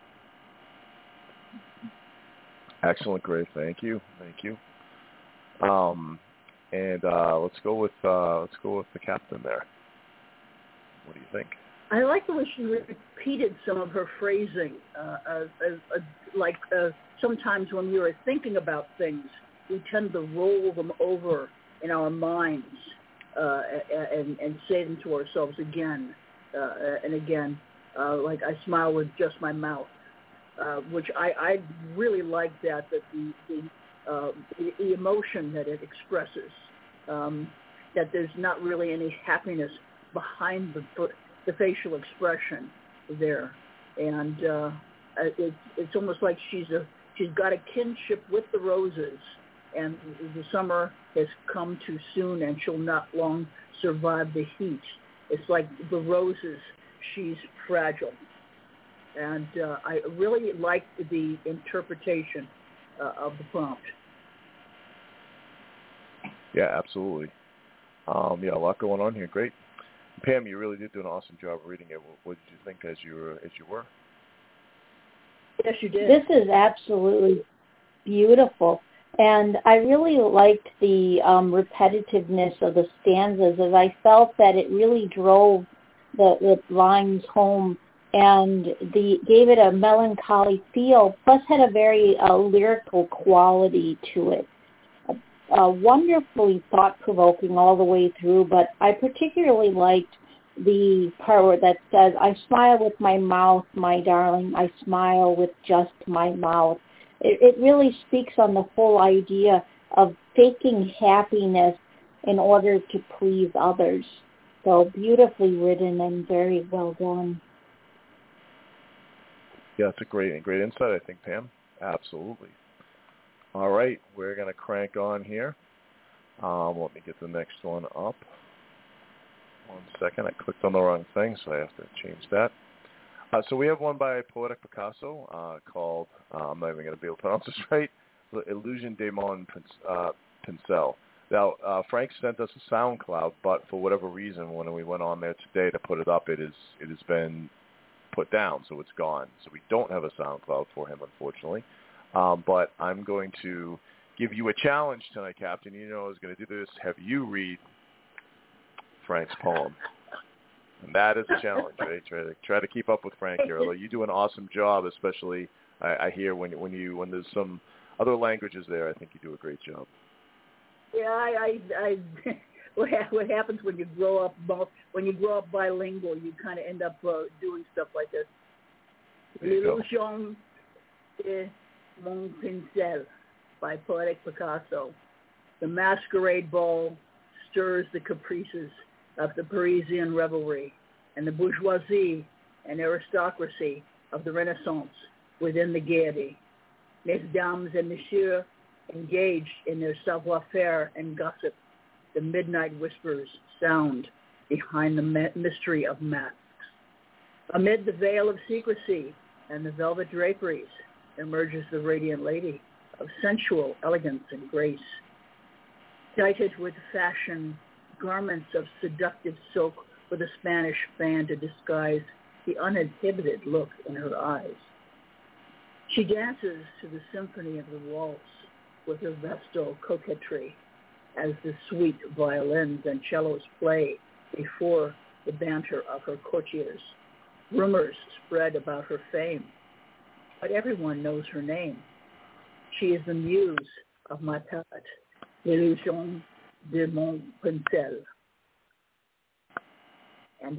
Excellent, Gray. Thank you, thank you. Um, and uh, let's go with uh, let's go with the captain there. What do you think? I like the way she repeated some of her phrasing. Uh, uh, uh, like uh, sometimes when we are thinking about things, we tend to roll them over in our minds uh, and, and say them to ourselves again uh, and again. Uh, like I smile with just my mouth, uh, which I, I really like that, that the, the, uh, the, the emotion that it expresses, um, that there's not really any happiness behind the foot. The facial expression there, and uh, it's it's almost like she's a she's got a kinship with the roses, and the summer has come too soon, and she'll not long survive the heat. It's like the roses; she's fragile, and uh, I really like the interpretation uh, of the prompt. Yeah, absolutely. Um, yeah, a lot going on here. Great. Pam, you really did do an awesome job reading it. What did you think as you were? As you were? Yes, you did. This is absolutely beautiful, and I really liked the um, repetitiveness of the stanzas, as I felt that it really drove the, the lines home and the gave it a melancholy feel. Plus, had a very uh, lyrical quality to it. Uh, wonderfully thought-provoking all the way through, but I particularly liked the part that says, I smile with my mouth, my darling, I smile with just my mouth. It, it really speaks on the whole idea of faking happiness in order to please others. So beautifully written and very well done. Yeah, it's a great, great insight, I think, Pam. Absolutely. All right, we're going to crank on here. Um, let me get the next one up. One second. I clicked on the wrong thing, so I have to change that. Uh, so we have one by Poetic Picasso uh, called, uh, I'm not even going to be able to pronounce this right, Illusion de Mon uh, Pincel. Now, uh, Frank sent us a SoundCloud, but for whatever reason, when we went on there today to put it up, it is it has been put down, so it's gone. So we don't have a SoundCloud for him, unfortunately. Um, but I'm going to give you a challenge tonight, Captain. You know I was going to do this. Have you read Frank's poem? And that is a challenge, right? Try to try to keep up with Frank here. Although you do an awesome job, especially I, I hear when when you when there's some other languages there. I think you do a great job. Yeah, I, I, I what, ha- what happens when you grow up when you grow up bilingual, you kind of end up uh, doing stuff like this. L'illusion de mon pincel by Poetic Picasso. The masquerade ball stirs the caprices of the Parisian revelry and the bourgeoisie and aristocracy of the Renaissance within the gaiety. Mesdames and messieurs engaged in their savoir-faire and gossip. The midnight whispers sound behind the mystery of masks. Amid the veil of secrecy and the velvet draperies emerges the radiant lady of sensual elegance and grace. Dighted with fashion, garments of seductive silk with a Spanish fan to disguise the uninhibited look in her eyes. She dances to the symphony of the waltz with her vestal coquetry as the sweet violins and cellos play before the banter of her courtiers. Rumors spread about her fame, but everyone knows her name. She is the muse of my palette, l'illusion de mon pincel. And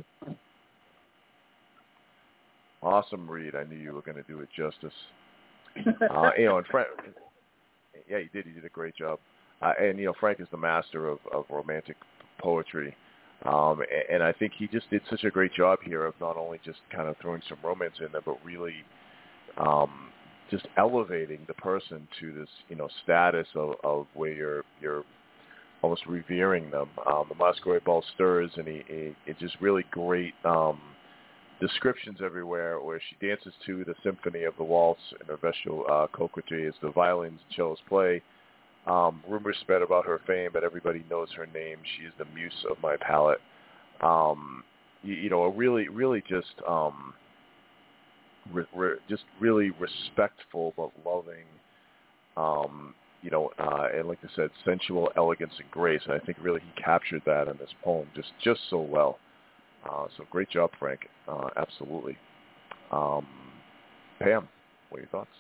awesome read. I knew you were going to do it justice. uh, you know, and Frank, yeah, you did. You did a great job. Uh, and you know, Frank is the master of, of romantic poetry, um, and, and I think he just did such a great job here of not only just kind of throwing some romance in there, but really um, just elevating the person to this, you know, status of, of where you're you're almost revering them. Um, the masquerade ball stirs, and he, he it's just really great. Um, descriptions everywhere where she dances to the symphony of the waltz and her vestal uh, coquetry as the violins and cellos play. Um, rumors spread about her fame, but everybody knows her name. She is the muse of my palette. Um, you, you know, a really, really just, um, re- re- just really respectful but loving, um, you know, uh, and like I said, sensual elegance and grace. And I think really he captured that in this poem just, just so well. Uh, so great job, Frank. Uh, absolutely. Um, Pam, what are your thoughts?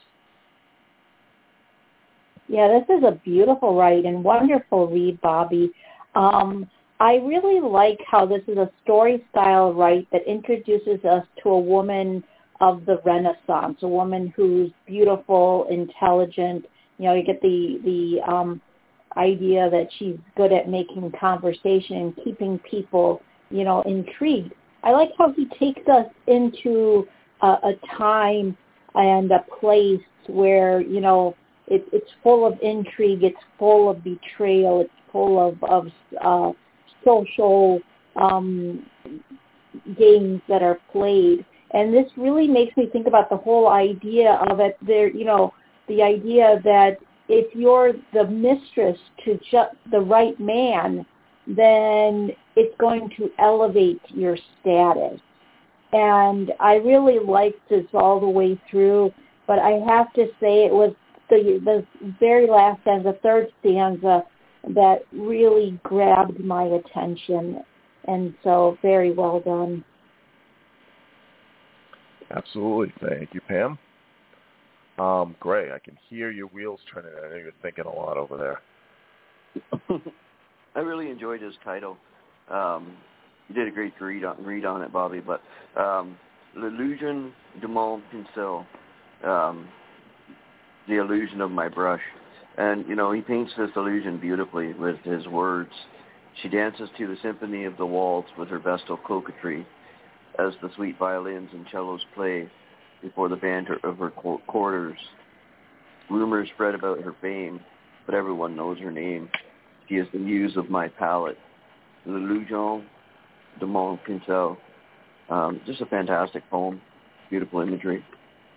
Yeah, this is a beautiful write and wonderful read, Bobby. Um, I really like how this is a story style write that introduces us to a woman of the Renaissance, a woman who's beautiful, intelligent. You know, you get the the um, idea that she's good at making conversation and keeping people, you know, intrigued. I like how he takes us into a, a time and a place where, you know, it, it's full of intrigue, it's full of betrayal, it's full of, of uh, social um, games that are played. And this really makes me think about the whole idea of it. There, you know, the idea that if you're the mistress to ju- the right man, then it's going to elevate your status. And I really liked this all the way through, but I have to say it was the, the very last stanza, the third stanza, that really grabbed my attention. And so very well done. Absolutely. Thank you, Pam. Um, Gray, I can hear your wheels turning. I know you're thinking a lot over there. I really enjoyed his title. Um, you did a great read on, read on it, Bobby, but um, L'illusion de mon pincel, um, the illusion of my brush. And, you know, he paints this illusion beautifully with his words. She dances to the symphony of the waltz with her vestal coquetry as the sweet violins and cellos play before the banter of her quarters. Rumors spread about her fame, but everyone knows her name. She is the muse of my palette, l'illusion de Montpensier. Um, just a fantastic poem, beautiful imagery.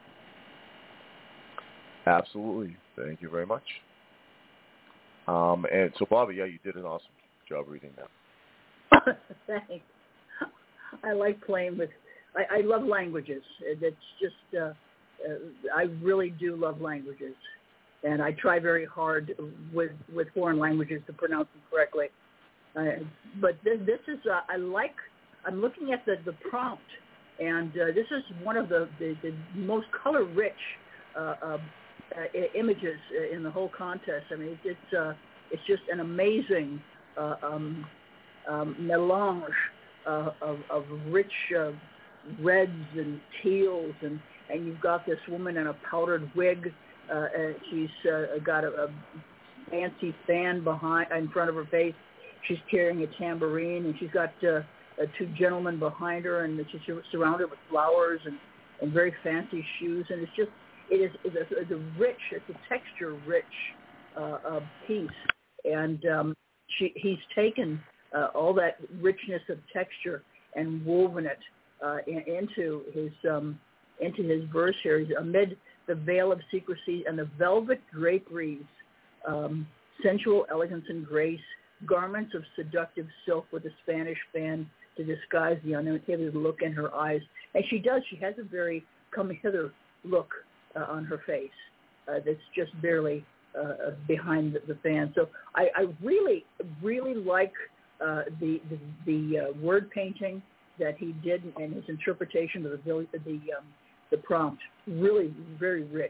Absolutely. Thank you very much. Um, and so, Bobby, yeah, you did an awesome job reading that. Thanks. I like playing with, I, I love languages. It's just, uh, uh, I really do love languages. And I try very hard with, with foreign languages to pronounce them correctly. Uh, but this, this is, uh, I like, I'm looking at the, the prompt, and uh, this is one of the, the, the most color-rich uh, uh, uh, images in the whole contest. I mean, it's, it's, uh, it's just an amazing uh, um, um, melange uh, of, of rich uh, reds and teals, and, and you've got this woman in a powdered wig. Uh, and she's uh, got a, a fancy fan behind in front of her face. She's carrying a tambourine, and she's got uh, uh, two gentlemen behind her, and she's surrounded with flowers and, and very fancy shoes. And it's just, it is it's a, it's a rich, it's a texture-rich uh, uh, piece. And um, she, he's taken uh, all that richness of texture and woven it uh, in, into his um, into his verse here. He's amid the veil of secrecy and the velvet draperies, um, sensual elegance and grace, garments of seductive silk with a Spanish fan to disguise the uninhibited look in her eyes. And she does. She has a very come-hither look uh, on her face uh, that's just barely uh, behind the, the fan. So I, I really, really like uh, the the, the uh, word painting that he did and his interpretation of the the um, the prompt. Really, very rich.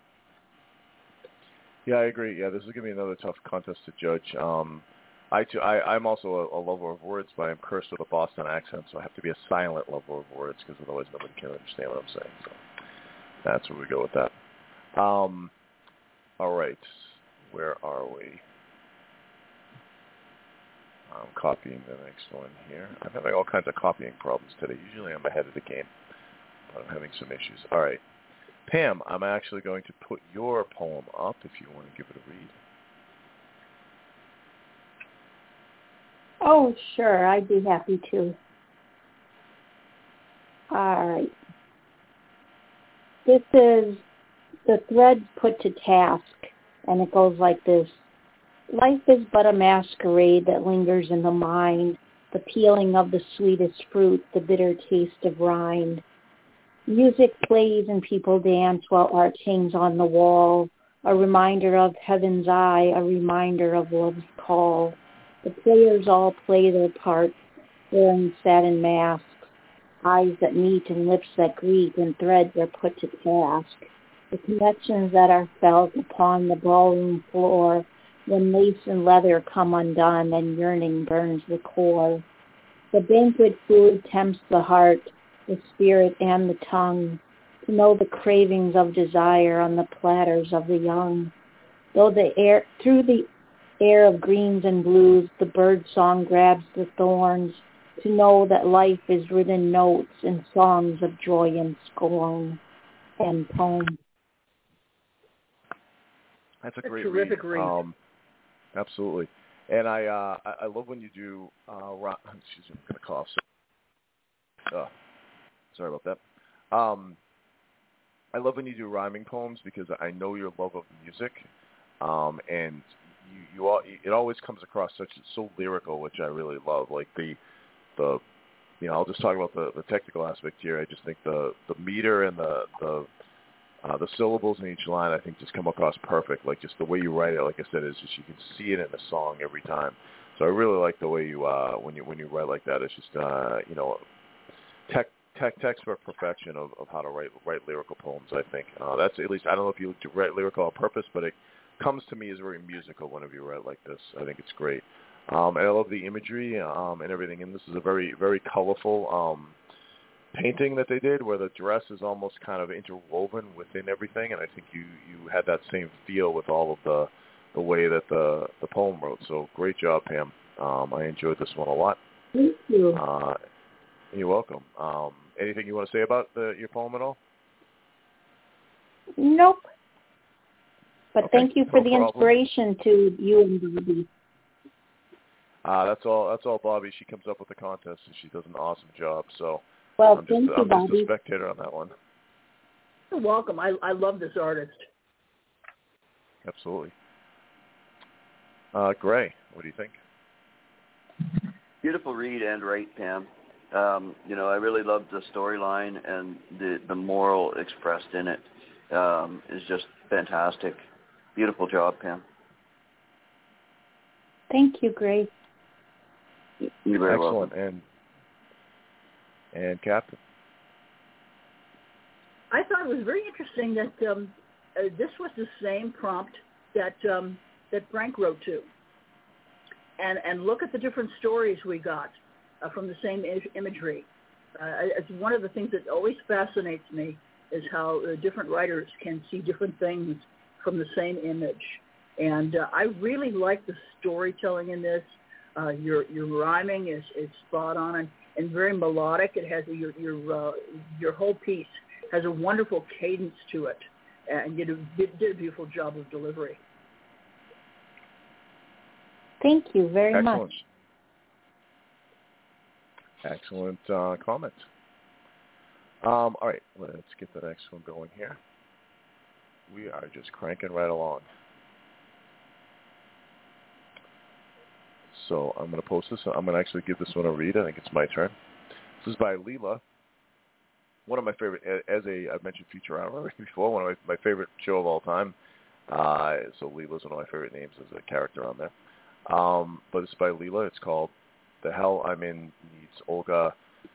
Yeah, I agree. Yeah, this is going to be another tough contest to judge. Um, I, too, I, I'm also a, a lover of words, but I'm cursed with a Boston accent, so I have to be a silent lover of words because otherwise nobody can understand what I'm saying. So that's where we go with that. Um, all right. Where are we? I'm copying the next one here. I'm having all kinds of copying problems today. Usually I'm ahead of the game, but I'm having some issues. All right. Pam, I'm actually going to put your poem up if you want to give it a read. Oh, sure. I'd be happy to. All right. This is the thread put to task, and it goes like this. Life is but a masquerade that lingers in the mind, the peeling of the sweetest fruit, the bitter taste of rind. Music plays and people dance while art hangs on the wall, a reminder of heaven's eye, a reminder of love's call. The players all play their parts, wearing satin masks, eyes that meet and lips that greet, and threads are put to task. The connections that are felt upon the ballroom floor, when lace and leather come undone and yearning burns the core. The banquet food tempts the heart, the spirit and the tongue, to know the cravings of desire on the platters of the young. Though the air, through the air of greens and blues, the bird song grabs the thorns, to know that life is written notes and songs of joy and scorn. And poem. That's a That's great terrific read. read. Um, absolutely. And I, uh, I I love when you do. Uh, ro- excuse me, I'm gonna cough. So, uh, sorry about that. Um, I love when you do rhyming poems because I know your love of music, um, and you, you all, it always comes across such so lyrical, which I really love. Like the the you know, I'll just talk about the, the technical aspect here. I just think the, the meter and the the uh, the syllables in each line, I think, just come across perfect. Like just the way you write it, like I said, is just you can see it in the song every time. So I really like the way you uh, when you when you write like that. It's just uh, you know, tech tech textbook perfection of, of how to write write lyrical poems. I think uh, that's at least I don't know if you write lyrical on purpose, but it comes to me as very musical whenever you write like this. I think it's great. Um, and I love the imagery um, and everything. And this is a very, very colorful um, painting that they did where the dress is almost kind of interwoven within everything. And I think you, you had that same feel with all of the the way that the, the poem wrote. So great job, Pam. Um, I enjoyed this one a lot. Thank you. Uh, you're welcome. Um, anything you want to say about the, your poem at all? Nope. But Okay, thank you for no the problem. inspiration to you and Bobby. Uh, that's all. That's all, Bobby. She comes up with the contest, and she does an awesome job. So well, I'm just, thank you, I'm Bobby. just a spectator on that one. You're welcome. I, I love this artist. Absolutely. Uh, Gray, what do you think? Beautiful read and write, Pam. Um, you know, I really loved the storyline, and the, the moral expressed in it um, is just fantastic. Beautiful job, Pam. Thank you, Gray. You're very Excellent. welcome. And, and Captain? I thought it was very interesting that um, uh, this was the same prompt that um, that Frank wrote to. And and look at the different stories we got uh, from the same I- imagery. Uh, it's one of the things that always fascinates me is how uh, different writers can see different things from the same image. And uh, I really like the storytelling in this. Uh, your your rhyming is, is spot on and, and very melodic. It has a, your your uh, your whole piece has a wonderful cadence to it, and you did, did a beautiful job of delivery. Thank you very Excellent. much. Excellent uh, comment. Um, all right, let's get the next one going here. We are just cranking right along. So I'm going to post this. I'm going to actually give this one a read. I think it's my turn. This is by Leela. One of my favorite, as a, I've mentioned Futurama before, one of my, my favorite show of all time. Uh, so Leela's one of my favorite names as a character on there. Um, but it's by Leela. It's called The Hell I'm In Needs Olga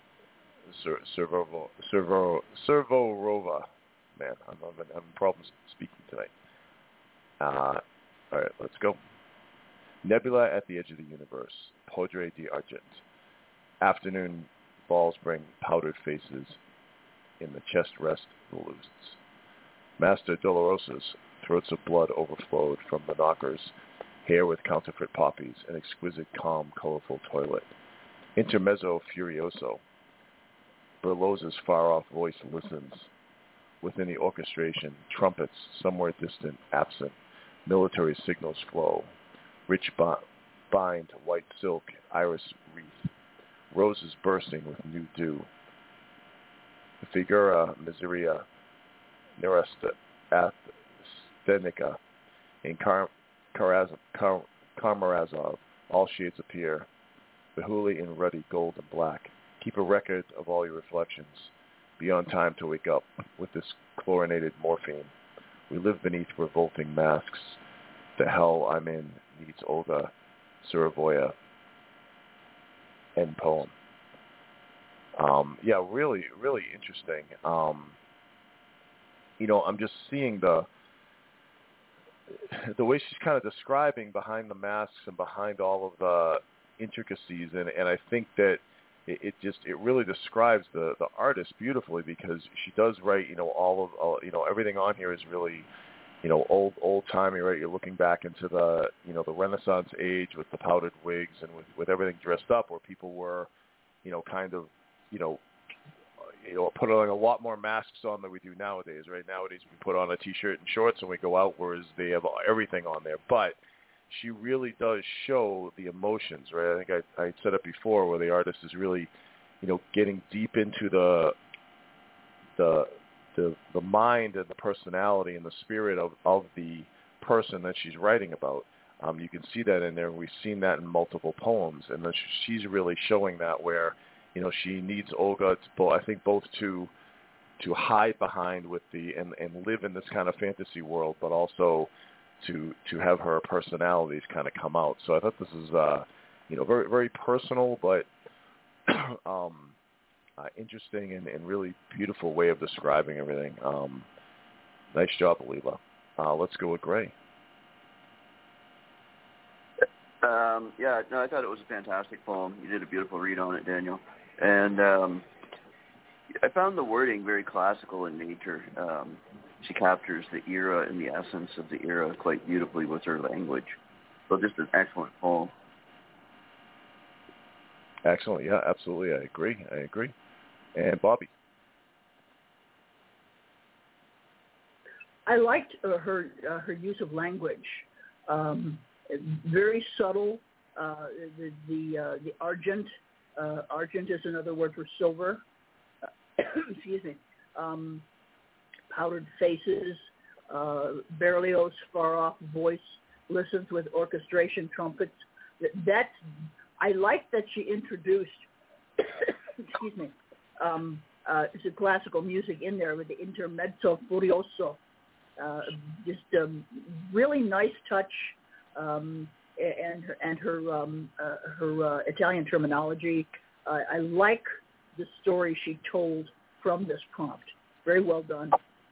Servo Servo Servorova. Man, I'm, I'm, I'm having problems speaking tonight. Uh, all right, let's go. Nebula at the edge of the universe. Podre d'Argent. Afternoon balls bring powdered faces. In the chest rest the loose. Master Dolorosa's throats of blood overflowed from the knockers. Hair with counterfeit poppies, an exquisite, calm, colorful toilet. Intermezzo furioso. Berloz's far-off voice listens. Within the orchestration, trumpets, somewhere distant, absent. Military signals flow. Rich bind, white silk, iris wreath. Roses bursting with new dew. The figura miseria, neresta, asthenica, in Car- Karaz- Car- Karmarazov, all shades appear. Behuli in ruddy gold and black. Keep a record of all your reflections. Be on time to wake up with this chlorinated morphine. We live beneath revolting masks. The hell I'm in needs Olga Suravoya. End poem. Um, yeah, really, really interesting. Um, you know, I'm just seeing the the way she's kind of describing behind the masks and behind all of the intricacies, and, and I think that it, it just it really describes the, the artist beautifully, because she does write, you know, all of all, you know, everything on here is really, you know, old old timey, right? You're looking back into the, you know, the Renaissance age with the powdered wigs and with, with everything dressed up, where people were, you know, kind of, you know, you know, put on a lot more masks on than we do nowadays, right? Nowadays we put on a T-shirt and shorts and we go out, whereas they have everything on there. But she really does show the emotions, right? I think I, I said it before, where the artist is really, you know, getting deep into the the the the mind and the personality and the spirit of, of the person that she's writing about. Um, you can see that in there. We've seen that in multiple poems, and then she's really showing that where, you know, she needs Olga, to both, I think, both to to hide behind with the and, and live in this kind of fantasy world, but also to to have her personalities kind of come out. So I thought this is, uh, you know, very very personal, but um, uh, interesting and, and really beautiful way of describing everything. Um, nice job, Leela. Uh, let's go with Gray. Um, yeah, no, I thought it was a fantastic poem. You did a beautiful read on it, Daniel. And um, I found the wording very classical in nature. Um, she captures the era and the essence of the era quite beautifully with her language. So just an excellent poem. Excellent. Yeah, absolutely. I agree. I agree. And Bobby? I liked uh, her uh, her use of language. Um, very subtle uh, the the, uh, the argent. Uh, argent is another word for silver. Excuse me. Um, powdered faces. Uh, Berlioz' far-off voice listens with orchestration trumpets. That's I like that she introduced. excuse me. Um, uh, some classical music in there with the intermezzo furioso. Uh, just a really nice touch, um, and her, and her um, uh, her uh, Italian terminology. Uh, I like the story she told from this prompt. Very well done.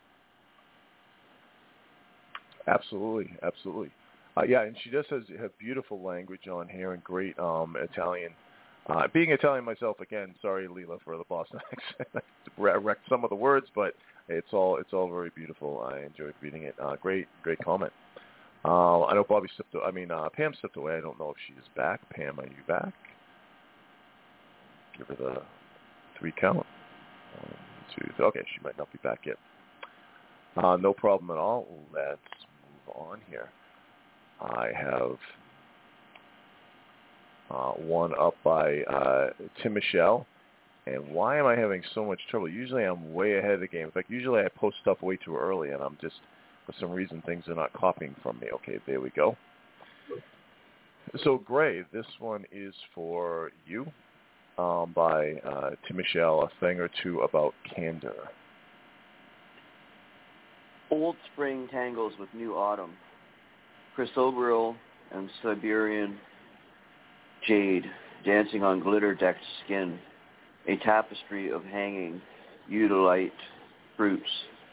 Absolutely, absolutely. Uh, yeah, and she just has have beautiful language on here and great um, Italian. Uh, being Italian myself, again, sorry, Leela, for the Boston accent. I wrecked some of the words, but it's all it's all very beautiful. I enjoyed reading it. Uh, great, great comment. Uh, I know Bobby stepped. I mean, uh, Pam stepped away. I don't know if she is back. Pam, are you back? Give her the three count. One, two, three. Okay, she might not be back yet. Uh, no problem at all. Let's move on here. I have uh, one up by uh, Tim Michelle. And why am I having so much trouble? Usually I'm way ahead of the game. In fact, usually I post stuff way too early, and I'm just, for some reason, things are not copying from me. Okay, there we go. So, Gray, this one is for you um, by uh, Tim Michelle, A Thing or Two About Candor. Old spring tangles with new autumn. Chrysoberyl and Siberian jade dancing on glitter-decked skin. A tapestry of hanging eudolite fruits.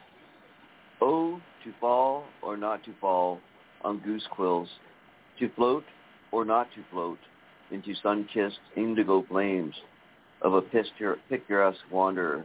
Oh, to fall or not to fall on goose quills, to float or not to float into sun-kissed indigo flames of a pictur- picturesque wanderer.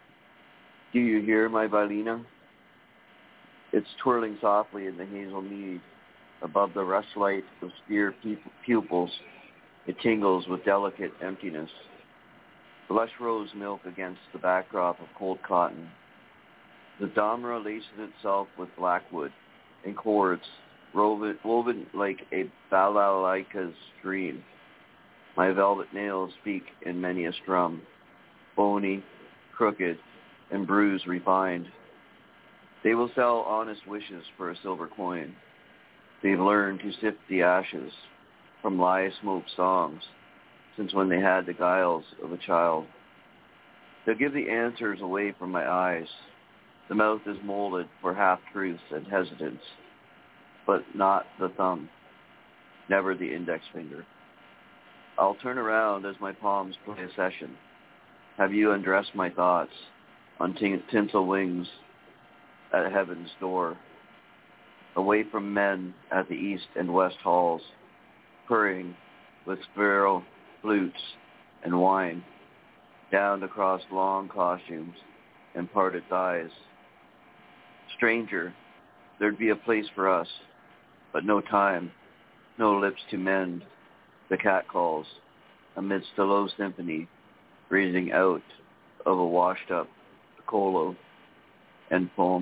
Do you hear my violina? It's twirling softly in the hazel mead. Above the rushlight of spear pupils, it tingles with delicate emptiness. Blush rose milk against the backdrop of cold cotton. The damra laces itself with blackwood and cords woven, woven like a balalaika's dream. My velvet nails speak in many a strum, bony, crooked, and bruise refined. They will sell honest wishes for a silver coin. They've learned to sift the ashes from lie-smoked songs since when they had the guiles of a child. They'll give the answers away from my eyes. The mouth is molded for half-truths and hesitance, but not the thumb, never the index finger. I'll turn around as my palms play a session. Have you undressed my thoughts on t- tinsel wings at heaven's door, away from men at the east and west halls, purring with spiral flutes and wine, down across long costumes and parted thighs. Stranger, there'd be a place for us, but no time, no lips to mend the catcalls amidst a low symphony breathing out of a washed-up colo and poem.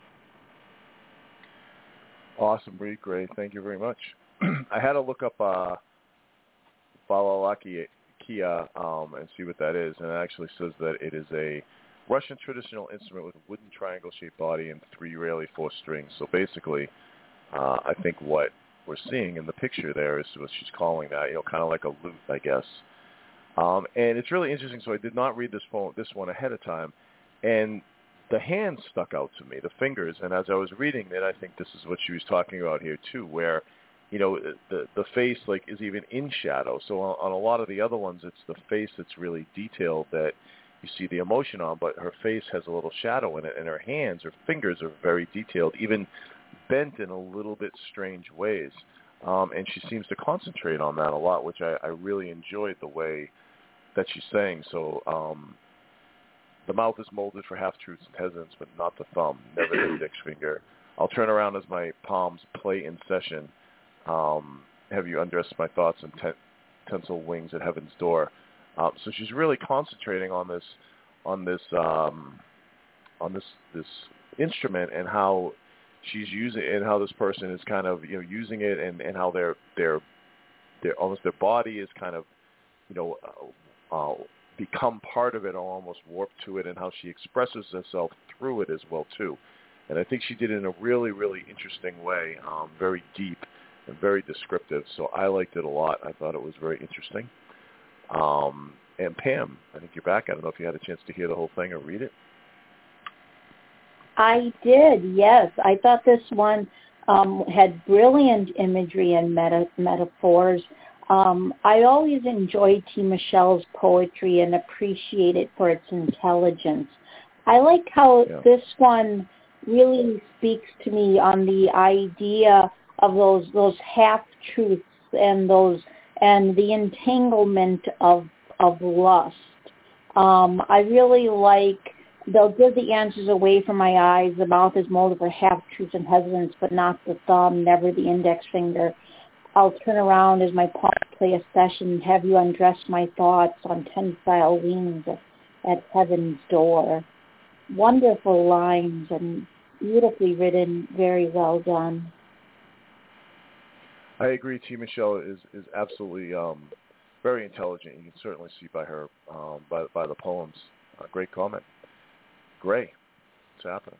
Awesome, Bree. Great. Thank you very much. I had to look up uh, Balalakia um, and see what that is, and it actually says that it is a Russian traditional instrument with a wooden triangle-shaped body and three rarely four strings. So basically, uh, I think what we're seeing in the picture there is what she's calling that, you know, kind of like a lute, I guess. Um, and it's really interesting. So I did not read this poem, this one ahead of time, and the hands stuck out to me, the fingers. And as I was reading it, I think this is what she was talking about here too, where, you know, the the face like is even in shadow. So on, on a lot of the other ones, it's the face that's really detailed that you see the emotion on, but her face has a little shadow in it, and her hands, her fingers are very detailed, even bent in a little bit strange ways. Um, and she seems to concentrate on that a lot, which I, I really enjoyed the way that she's saying. So um, the mouth is molded for half-truths and hesitance, but not the thumb, never the index finger. I'll turn around as my palms play in session. Um, have you undressed my thoughts and ten- tinsel wings at heaven's door? Um, so she's really concentrating on this, on this, um, on this this instrument, and how she's using it, and how this person is kind of, you know, using it, and, and how they're they're their almost their body is kind of, you know, uh, uh, become part of it, or almost warped to it, and how she expresses herself through it as well too. And I think she did it in a really, really interesting way, um, very deep and very descriptive. So I liked it a lot. I thought it was very interesting. Um, and Pam, I think you're back. I don't know if you had a chance to hear the whole thing or read it. I did, yes. I thought this one um, had brilliant imagery and meta- metaphors. Um, I always enjoyed T. Michelle's poetry and appreciate it for its intelligence. I like how yeah. this one really speaks to me on the idea of those those half truths and those and the entanglement of of lust. Um, I really like they'll give the answers away from my eyes. The mouth is molded for half truths and hesitance, but not the thumb, never the index finger. I'll turn around as my palms play a session, have you undress my thoughts on tensile wings at heaven's door. Wonderful lines and beautifully written, very well done. I agree. T. Michelle is, is absolutely um, very intelligent. You can certainly see by her, um, by, by the poems. Uh, great comment. Gray, what's happening?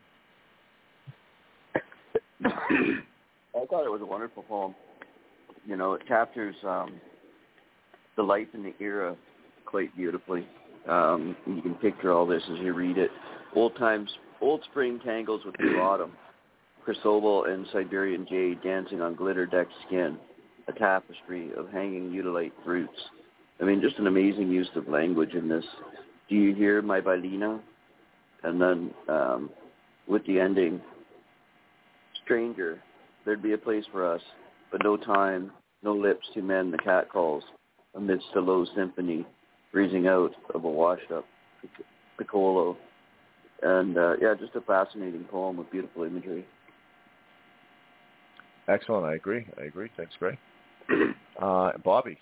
I thought it was a wonderful poem. You know, it captures um, the life and the era quite beautifully. Um, you can picture all this as you read it. Old times, old spring tangles with new autumn. Chrysobal and Siberian jade dancing on glitter-decked skin. A tapestry of hanging eulite fruits. I mean, just an amazing use of language in this. Do you hear my Bailina? And then um, with the ending, stranger, there'd be a place for us, but no time, no lips to mend the catcalls amidst a low symphony breezing out of a washed-up piccolo. And, uh, yeah, just a fascinating poem with beautiful imagery. Excellent. I agree. I agree. Thanks, Gray. Uh, Bobby.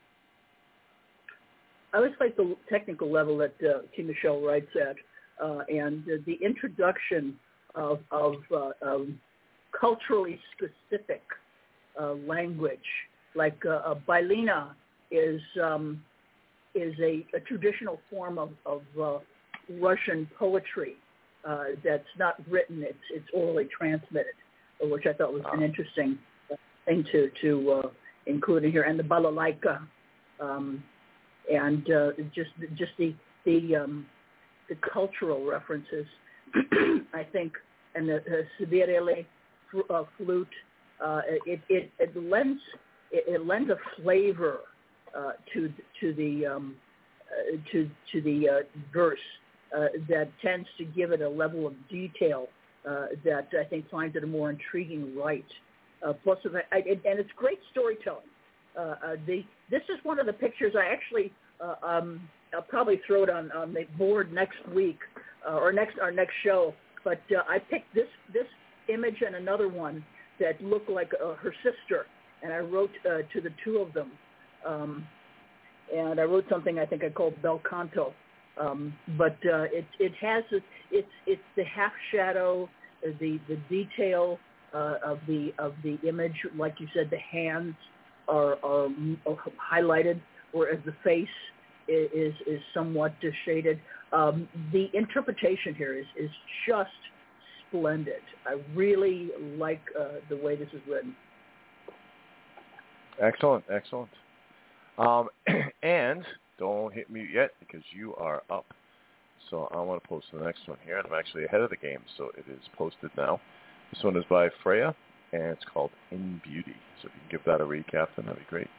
I always like the technical level that uh, T. Michelle writes at, uh, and uh, the introduction of, of uh, um, culturally specific uh, language, like uh, a Bailina is um, is a, a traditional form of, of uh, Russian poetry uh, that's not written; it's it's orally transmitted, which I thought was an interesting thing to to uh, include in here. And the balalaika, um, and uh, just just the the um, the cultural references, I think, and the, the Sibirele uh, flute, uh, it, it it lends it, it lends a flavor uh, to to the um, uh, to to the uh, verse uh, that tends to give it a level of detail uh, that I think finds it a more intriguing write. Uh, plus, of it, I, it, and it's great storytelling. Uh, uh, the this is one of the pictures I actually uh, um, I'll probably throw it on, on the board next week uh, or next our next show. But uh, I picked this this image and another one that looked like uh, her sister, and I wrote uh, to the two of them. Um, and I wrote something I think I called Bel Canto. Um, but uh, it it has a, it's it's the half shadow, the the detail uh, of the of the image, like you said, the hands are, are, are highlighted, whereas the face is is somewhat shaded. Um, the interpretation here is, is just splendid. I really like uh, the way this is written. Excellent, excellent. Um, and don't hit mute yet because you are up. So I want to post the next one here. I'm actually ahead of the game, so it is posted now. This one is by Freya, and it's called In Beauty. So if you can give that a read, Captain, that'd be great.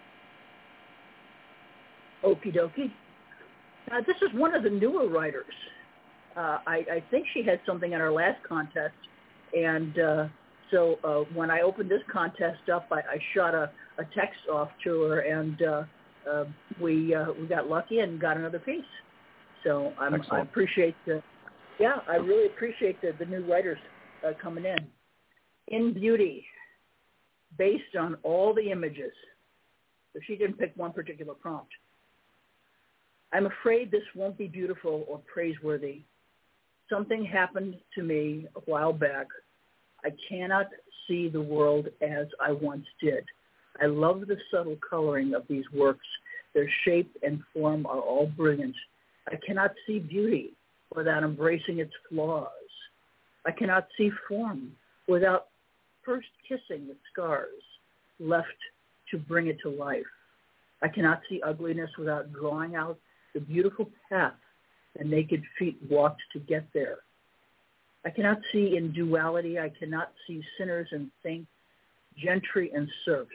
Okie dokie. Now, this is one of the newer writers. Uh, I, I think she had something in our last contest, and uh, so uh, when I opened this contest up, I, I shot a, a text off to her, and uh, uh, we uh, we got lucky and got another piece. So I'm, I appreciate the, yeah, I really appreciate the, the new writers uh, coming in. In Beauty, based on all the images. So she didn't pick one particular prompt. I'm afraid this won't be beautiful or praiseworthy. Something happened to me a while back. I cannot see the world as I once did. I love the subtle coloring of these works. Their shape and form are all brilliant. I cannot see beauty without embracing its flaws. I cannot see form without first kissing the scars left to bring it to life. I cannot see ugliness without drawing out the beautiful path the naked feet walked to get there. I cannot see in duality. I cannot see sinners and saints, gentry and serfs,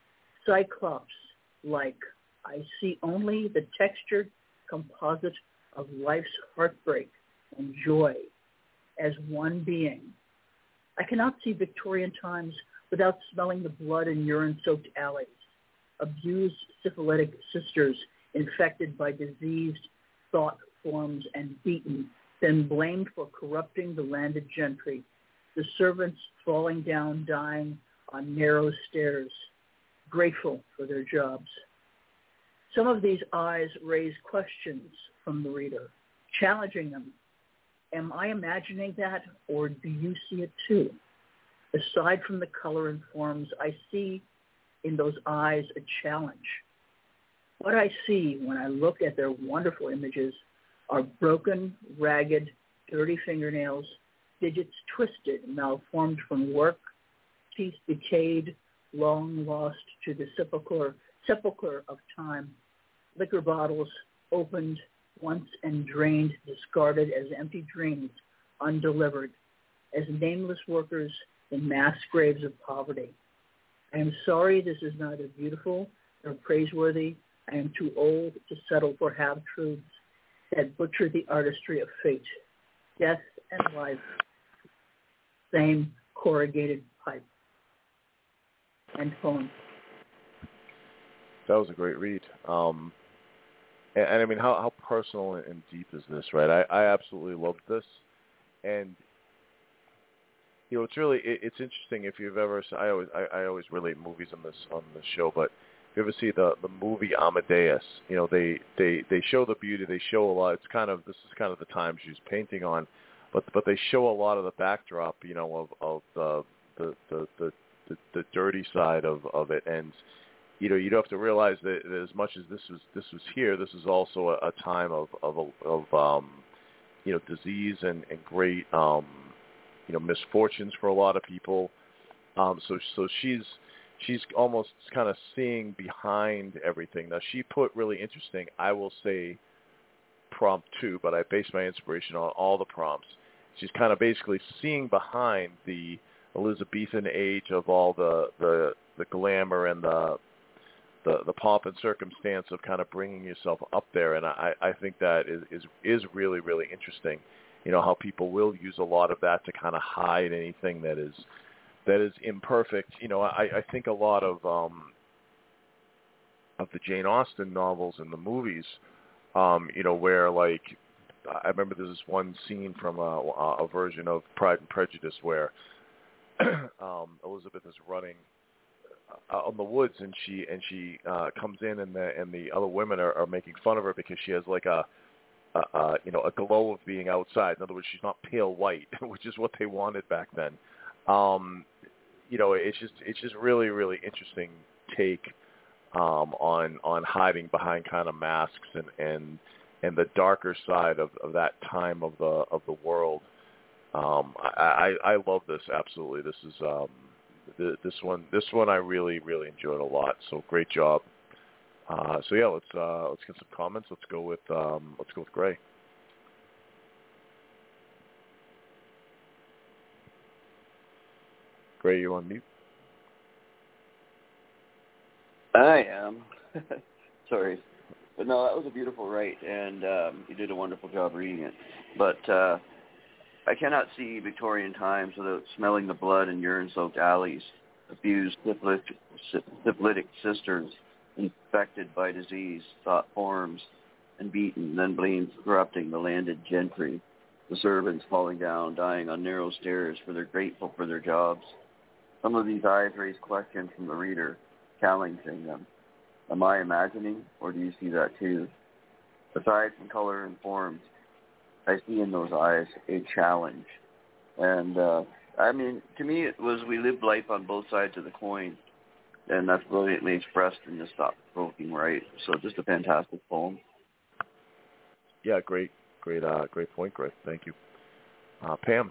cyclops-like. I see only the textured composite of life's heartbreak and joy as one being. I cannot see Victorian times without smelling the blood in urine-soaked alleys, abused syphilitic sisters infected by diseased thought forms and beaten, then blamed for corrupting the landed gentry, the servants falling down dying on narrow stairs, grateful for their jobs. Some of these eyes raise questions from the reader, challenging them. Am I imagining that, or do you see it too? Aside from the color and forms, I see in those eyes a challenge. What I see when I look at their wonderful images are broken, ragged, dirty fingernails, digits twisted, malformed from work, teeth decayed, long lost to the sepulchre, sepulchre of time, liquor bottles opened once and drained, discarded as empty dreams, undelivered, as nameless workers in mass graves of poverty. I am sorry this is neither beautiful nor praiseworthy. I am too old to settle for half-truths that butcher the artistry of fate, death and life, same corrugated pipe. End poem. That was a great read. Um, and, and I mean, how, how personal and deep is this, right? I, I absolutely loved this. And, you know, it's really, it, it's interesting if you've ever, I always, I, I always relate movies on this, on this show, but if you ever see the, the movie Amadeus, you know, they, they, they show the beauty, they show a lot, it's kind of, this is kind of the time she's painting on, but, but they show a lot of the backdrop, you know, of, of the, the, the, the, the, the dirty side of, of it. And, you know, you'd have to realize that, that as much as this was, this was here, this is also a, a time of, of, of, um, you know, disease and, and great, um, you know, misfortunes for a lot of people. Um, so, so she's, she's almost kind of seeing behind everything. Now, she put really interesting, I will say, prompt two, but I base my inspiration on all the prompts. She's kind of basically seeing behind the Elizabethan age of all the, the, the glamour and the, the, the pomp and circumstance of kind of bringing yourself up there. And I, I think that is, is, is really, really interesting. You know, how people will use a lot of that to kind of hide anything that is, that is imperfect. You know, I, I think a lot of, um, of the Jane Austen novels and the movies, um, you know, where like, I remember there's this one scene from a, a version of Pride and Prejudice where um, Elizabeth is running out in the woods, and she and she uh, comes in, and the and the other women are, are making fun of her because she has like a, a, a you know a glow of being outside. In other words, she's not pale white, which is what they wanted back then. Um, you know, it's just it's just really really interesting take um, on on hiding behind kind of masks and and. and the darker side of, of that time of the of the world. Um, I, I, I love this absolutely. This is um, the, this one this one I really really enjoyed a lot. So great job. Uh, so yeah, let's uh, let's get some comments. Let's go with um, let's go with Gray. Gray, you on mute? I am. Sorry. But no, that was a beautiful write, and um, you did a wonderful job reading it. But uh, I cannot see Victorian times without smelling the blood in urine-soaked alleys, abused syphilitic, syphilitic sisters infected by disease, thought forms, and beaten, then blamed for corrupting the landed gentry, the servants falling down, dying on narrow stairs, for they're grateful for their jobs. Some of these eyes raise questions from the reader, challenging them. Am I imagining, or do you see that too? Aside from color and forms, I see in those eyes a challenge. And, uh, I mean, to me it was we lived life on both sides of the coin. and that's brilliantly expressed in this thought-provoking right. So just a fantastic poem. Yeah, great, great, uh, great point, Greg. Thank you. Uh, Pam.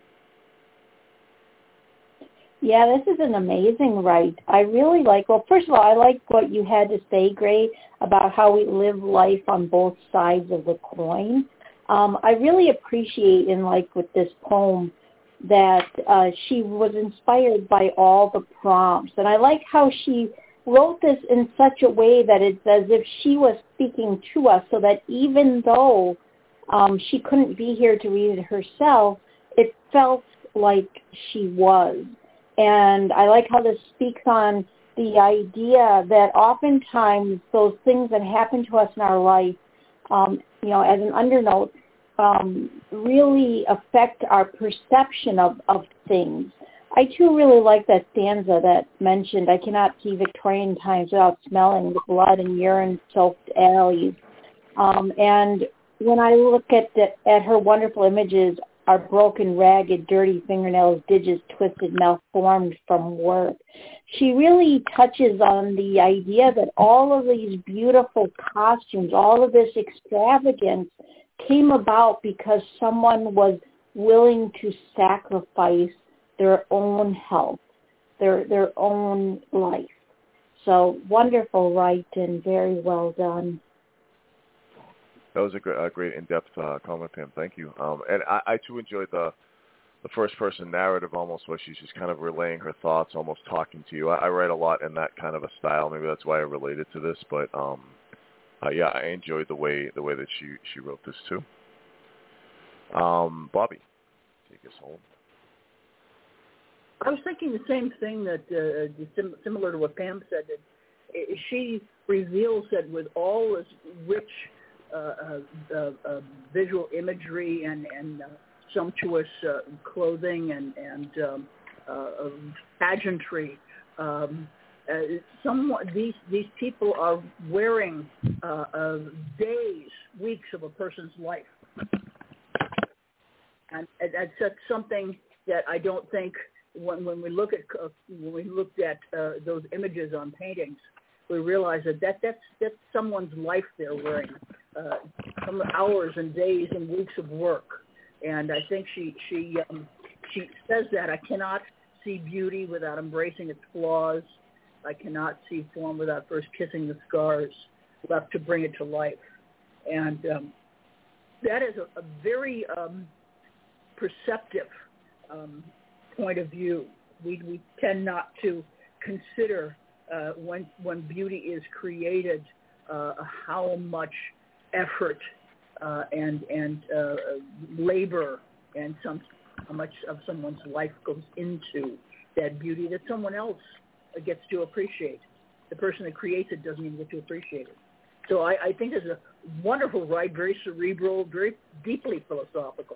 Yeah, this is an amazing write. I really like, well, first of all, I like what you had to say, Gray, about how we live life on both sides of the coin. Um, I really appreciate, in like with this poem, that uh, she was inspired by all the prompts. And I like how she wrote this in such a way that it's as if she was speaking to us, so that even though um, she couldn't be here to read it herself, it felt like she was. And I like how this speaks on the idea that oftentimes those things that happen to us in our life, um, you know, as an undernote, um, really affect our perception of, of things. I, too, really like that stanza that mentioned, I cannot see Victorian times without smelling the blood and urine-soaked alleys. Um, and when I look at the, at her wonderful images, our broken, ragged, dirty fingernails, digits twisted, malformed from work, she really touches on the idea that all of these beautiful costumes, all of this extravagance came about because someone was willing to sacrifice their own health, their their own life. So wonderful, right, and very well done. That was a great, a great in-depth uh, comment, Pam. Thank you. Um, and I, I, too, enjoyed the the first-person narrative almost, where she's just kind of relaying her thoughts, almost talking to you. I, I write a lot in that kind of a style. Maybe that's why I related to this. But, um, uh, yeah, I enjoyed the way the way that she, she wrote this, too. Um, Bobby, take us home. I was thinking the same thing, that uh, sim- similar to what Pam said, that she reveals that with all this rich Uh, uh, uh, visual imagery and, and uh, sumptuous uh, clothing and, and um, uh, pageantry. Um, uh, somewhat, these these people are wearing uh, uh, days, weeks of a person's life, and that's, that's something that I don't think when when we look at uh, when we looked at uh, those images on paintings, we realize that, that that's that's someone's life they're wearing. Uh, some hours and days and weeks of work, and I think she she um, she says that I cannot see beauty without embracing its flaws. I cannot see form without first kissing the scars left to bring it to life, and um, that is a, a very um, perceptive um, point of view. We we tend not to consider uh, when when beauty is created uh, how much effort uh, and and uh, labor and some how much of someone's life goes into that beauty that someone else gets to appreciate. The person that creates it doesn't even get to appreciate it. So I, I think it's a wonderful write, very cerebral, very deeply philosophical.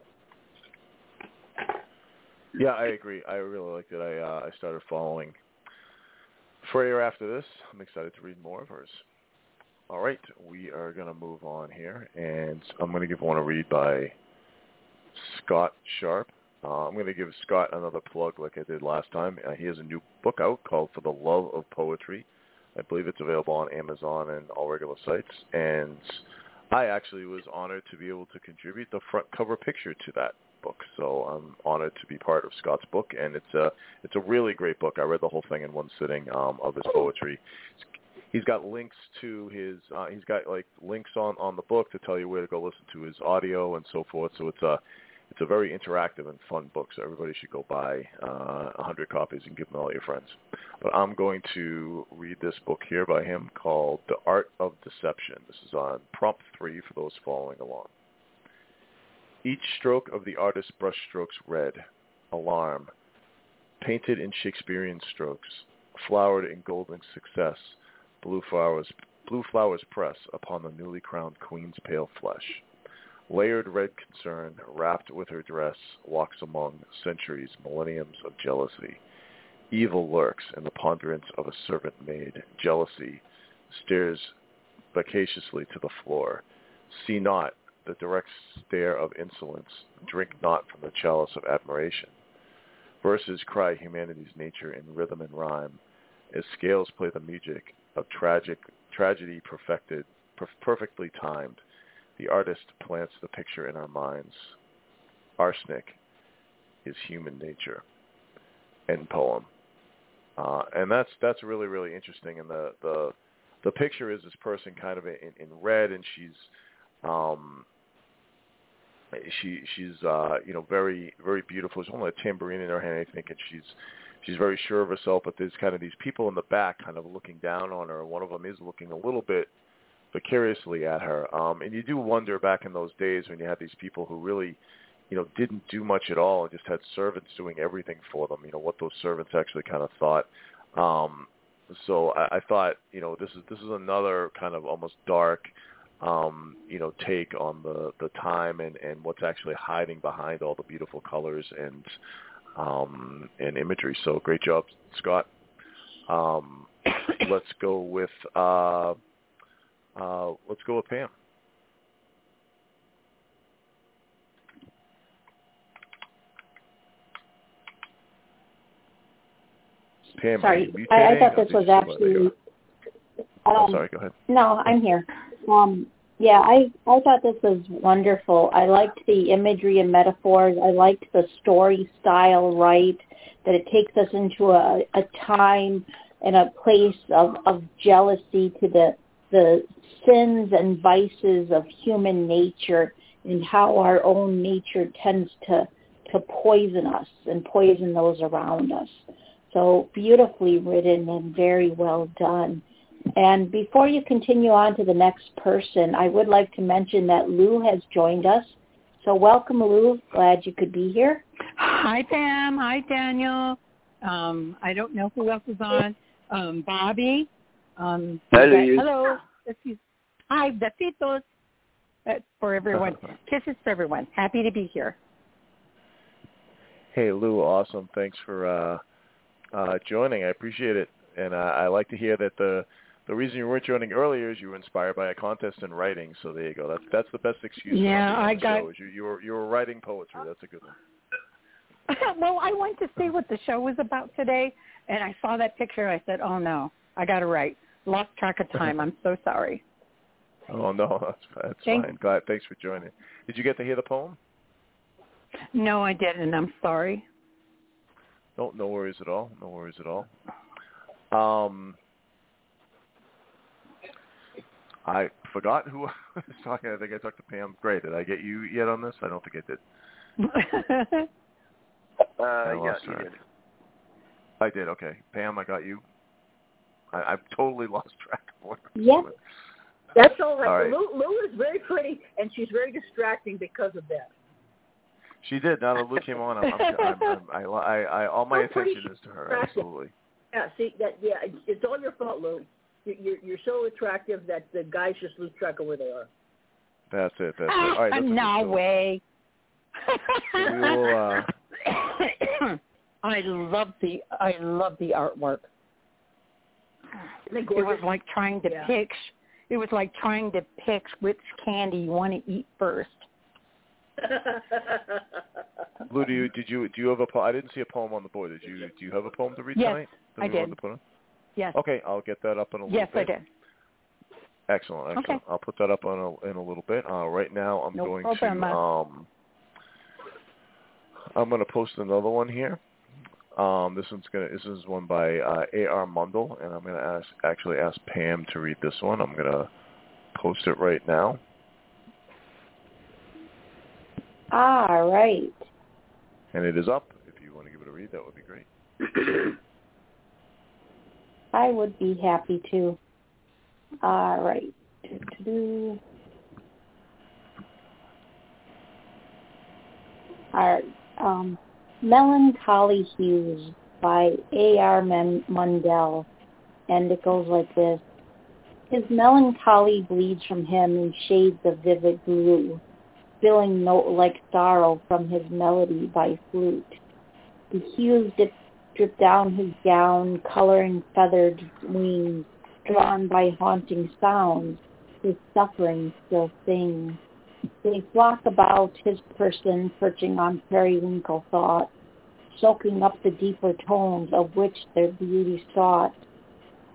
Yeah, I agree. I really liked it. I uh, I started following Freya after this. I'm excited to read more of hers. All right, we are going to move on here, and I'm going to give one a read by Scott Sharp. Uh, I'm going to give Scott another plug like I did last time. Uh, he has a new book out called For the Love of Poetry. I believe it's available on Amazon and all regular sites, and I actually was honored to be able to contribute the front cover picture to that book, so I'm honored to be part of Scott's book, and it's a, it's a really great book. I read the whole thing in one sitting um, of his poetry. It's, He's got links to his. Uh, he's got like links on, on the book to tell you where to go listen to his audio and so forth. So it's a it's a very interactive and fun book. So everybody should go buy uh, a hundred copies and give them all your friends. But I'm going to read this book here by him called The Art of Deception. This is on prompt three for those following along. Each stroke of the artist's brushstrokes red, alarm, painted in Shakespearean strokes, flowered in golden success. Blue flowers, blue flowers press upon the newly crowned queen's pale flesh. Layered red concern, wrapped with her dress, walks among centuries, millenniums of jealousy. Evil lurks in the ponderance of a servant maid. Jealousy stares vexatiously to the floor. See not the direct stare of insolence. Drink not from the chalice of admiration. Verses cry humanity's nature in rhythm and rhyme. as scales play the music of tragic tragedy perfected, per- perfectly timed. The artist plants the picture in our minds. Arsenic is human nature. End poem. Uh, and that's that's really really interesting. And the the the picture is this person kind of in, in red, and she's um, she she's uh, you know very very beautiful. She's holding a tambourine in her hand, I think, and she's she's very sure of herself. But there's kind of these people in the back, kind of looking down on her. One of them is looking a little bit vicariously at her. Um, and you do wonder back in those days when you had these people who really, you know, didn't do much at all and just had servants doing everything for them, you know, what those servants actually kind of thought. Um, so I, I thought, you know, this is this is another kind of almost dark, um, you know, take on the, the time and, and what's actually hiding behind all the beautiful colors and um, and imagery. So great job, Scott. Um, let's go with uh, uh, let's go with Pam. Pam, sorry, I, I thought this was actually. Um, oh, sorry. Go ahead. No, I'm here. Um, yeah, I I thought this was wonderful. I liked the imagery and metaphors. I liked the story style, right? That it takes us into a, a time and a place of, of jealousy to the the sins and vices of human nature and how our own nature tends to to poison us and poison those around us. So beautifully written and very well done. And before you continue on to the next person, I would like to mention that Lou has joined us. So welcome, Lou. Glad you could be here. Hi, Pam. Hi, Daniel. Um, I don't know who else is on. Um, Bobby. Um, hello. Hello. Hi, besitos. That's for everyone. Kisses for everyone. Happy to be here. Hey, Lou. Awesome. Thanks for uh, uh, joining. I appreciate it. And uh, I like to hear that the the reason you weren't joining earlier is you were inspired by a contest in writing. So there you go. That's that's the best excuse. Yeah, I got. Show, is you, you were you were writing poetry. That's a good one. Well, I wanted to see what the show was about today, and I saw that picture. I said, "Oh no, I got to write." Lost track of time. I'm so sorry. Oh no, that's that's Thank- fine. Glad. Thanks for joining. Did you get to hear the poem? No, I didn't. I'm sorry. No, no worries at all. No worries at all. Um, I forgot who I was talking. I think I talked to Pam. Great. Did I get you yet on this? I don't think I did. uh, I yeah, lost you track. did. I did. Okay, Pam, I got you. I, I've totally lost track of what. Yes. That's all right. All right. Lou, Lou is very pretty, and she's very distracting because of that. She did. Now that Lou came on, I'm, I'm, I'm, I'm, I, I, I, all my So pretty attention is to her. distracted. Absolutely. Yeah, see that? Yeah, it's all your fault, Lou. You're you're so attractive that the guys just lose track of where they are. That's it. That's it. All right. That's no good. way. So we will. Uh, I love the I love the artwork. It was like trying to Yeah. pick. It was like trying to pick which candy you want to eat first. Lou, do you did you do you have a poem? I didn't see a poem on the board. Did you do you have a poem to read Yes, tonight? That I we wanted did. to put on? Yes. Okay, I'll get that up in a little Yes, bit. I did. Excellent, excellent. Okay. I'll put that up on a, in a little bit. Uh, right now, I'm No going problem. to um, I'm going to post another one here. Um, this one's gonna this is one by uh, A R Mundell, and I'm going to ask actually ask Pam to read this one. I'm going to post it right now. All right. And it is up. If you want to give it a read, that would be great. I would be happy to. All right. Do-do-do. All right. Um, Melancholy Hues by A R Mundell. And it goes like this. His melancholy bleeds from him in shades of vivid blue, spilling note like sorrow from his melody by flute. The hues dip, drip down his gown, coloring feathered wings, drawn by haunting sounds, his suffering still sings. They flock about his person, perching on periwinkle thought, soaking up the deeper tones of which their beauty sought.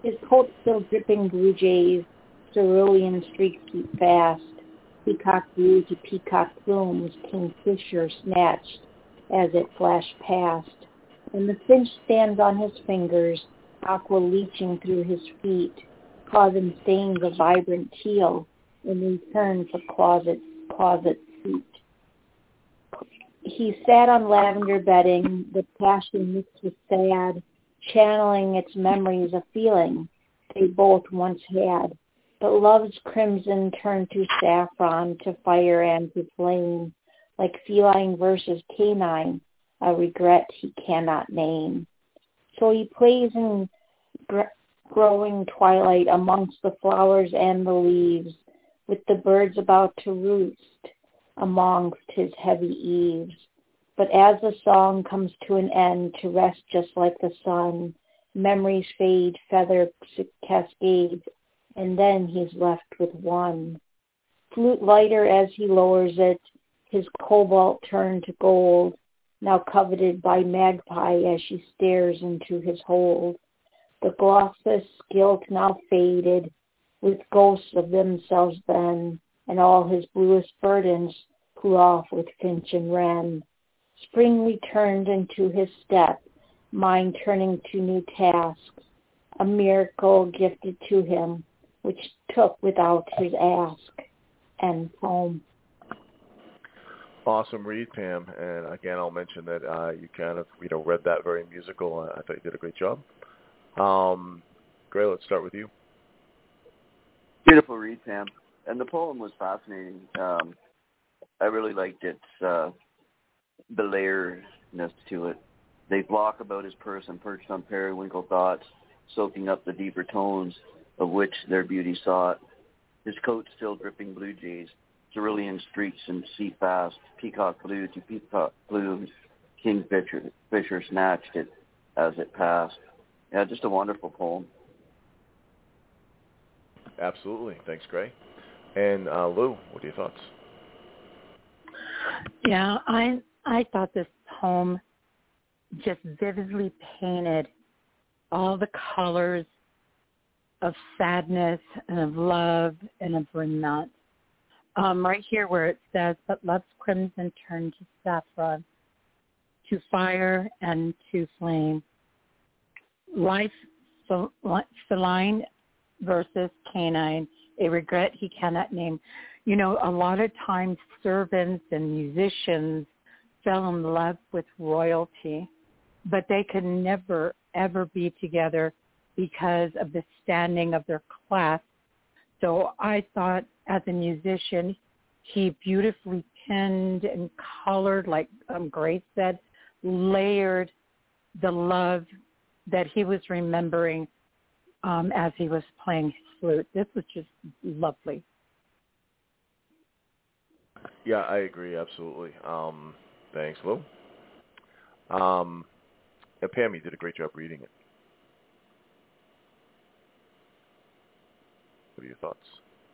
His coat still dripping blue jays, cerulean streaks keep fast. Peacock blue to peacock plumes, kingfisher snatched as it flashed past. And the finch stands on his fingers, aqua leaching through his feet, causing stains of vibrant teal in return for closet closet seat. He sat on lavender bedding, the passion mixed with sad, channeling its memories of feeling they both once had. But love's crimson turned to saffron, to fire and to flame, like feline versus canine, a regret he cannot name. So he plays in gr- growing twilight amongst the flowers and the leaves, with the birds about to roost amongst his heavy eaves. But as the song comes to an end, to rest just like the sun, memories fade, feather cascades, and then he's left with one. Flute lighter as he lowers it, his cobalt turned to gold, now coveted by magpie as she stares into his hold. The glossless gilt now faded, with ghosts of themselves then, and all his bluest burdens flew off with finch and wren. Spring returned into his step, mind turning to new tasks, a miracle gifted to him, which took without his ask. End poem. Awesome read, Pam. And again, I'll mention that uh, you kind of, you know, read that very musical. I thought you did a great job. Um, Gray, let's start with you. Beautiful read, Pam. And the poem was fascinating. Um, I really liked its uh, the layerness to it. They flock about his person, perched on periwinkle thoughts, soaking up the deeper tones of which their beauty sought. His coat still dripping blue jays, cerulean streaks and sea fast, peacock blue to peacock plumes, kingfisher fisher snatched it as it passed. Yeah, just a wonderful poem. Absolutely. Thanks, Gray. And uh, Lou, what are your thoughts? Yeah, I I thought this poem just vividly painted all the colors of sadness and of love and of remorse. Um, right here where it says, but love's crimson turned to saffron, to fire and to flame. Life feline versus canine, a regret he cannot name. You know, a lot of times servants and musicians fell in love with royalty, but they could never, ever be together because of the standing of their class. So I thought as a musician, he beautifully pinned and colored, like um, Grace said, layered the love that he was remembering um, as he was playing his flute. This was just lovely. Yeah, I agree, absolutely. Um, thanks, Lou. Um, and Pam, you did a great job reading it. What are your thoughts?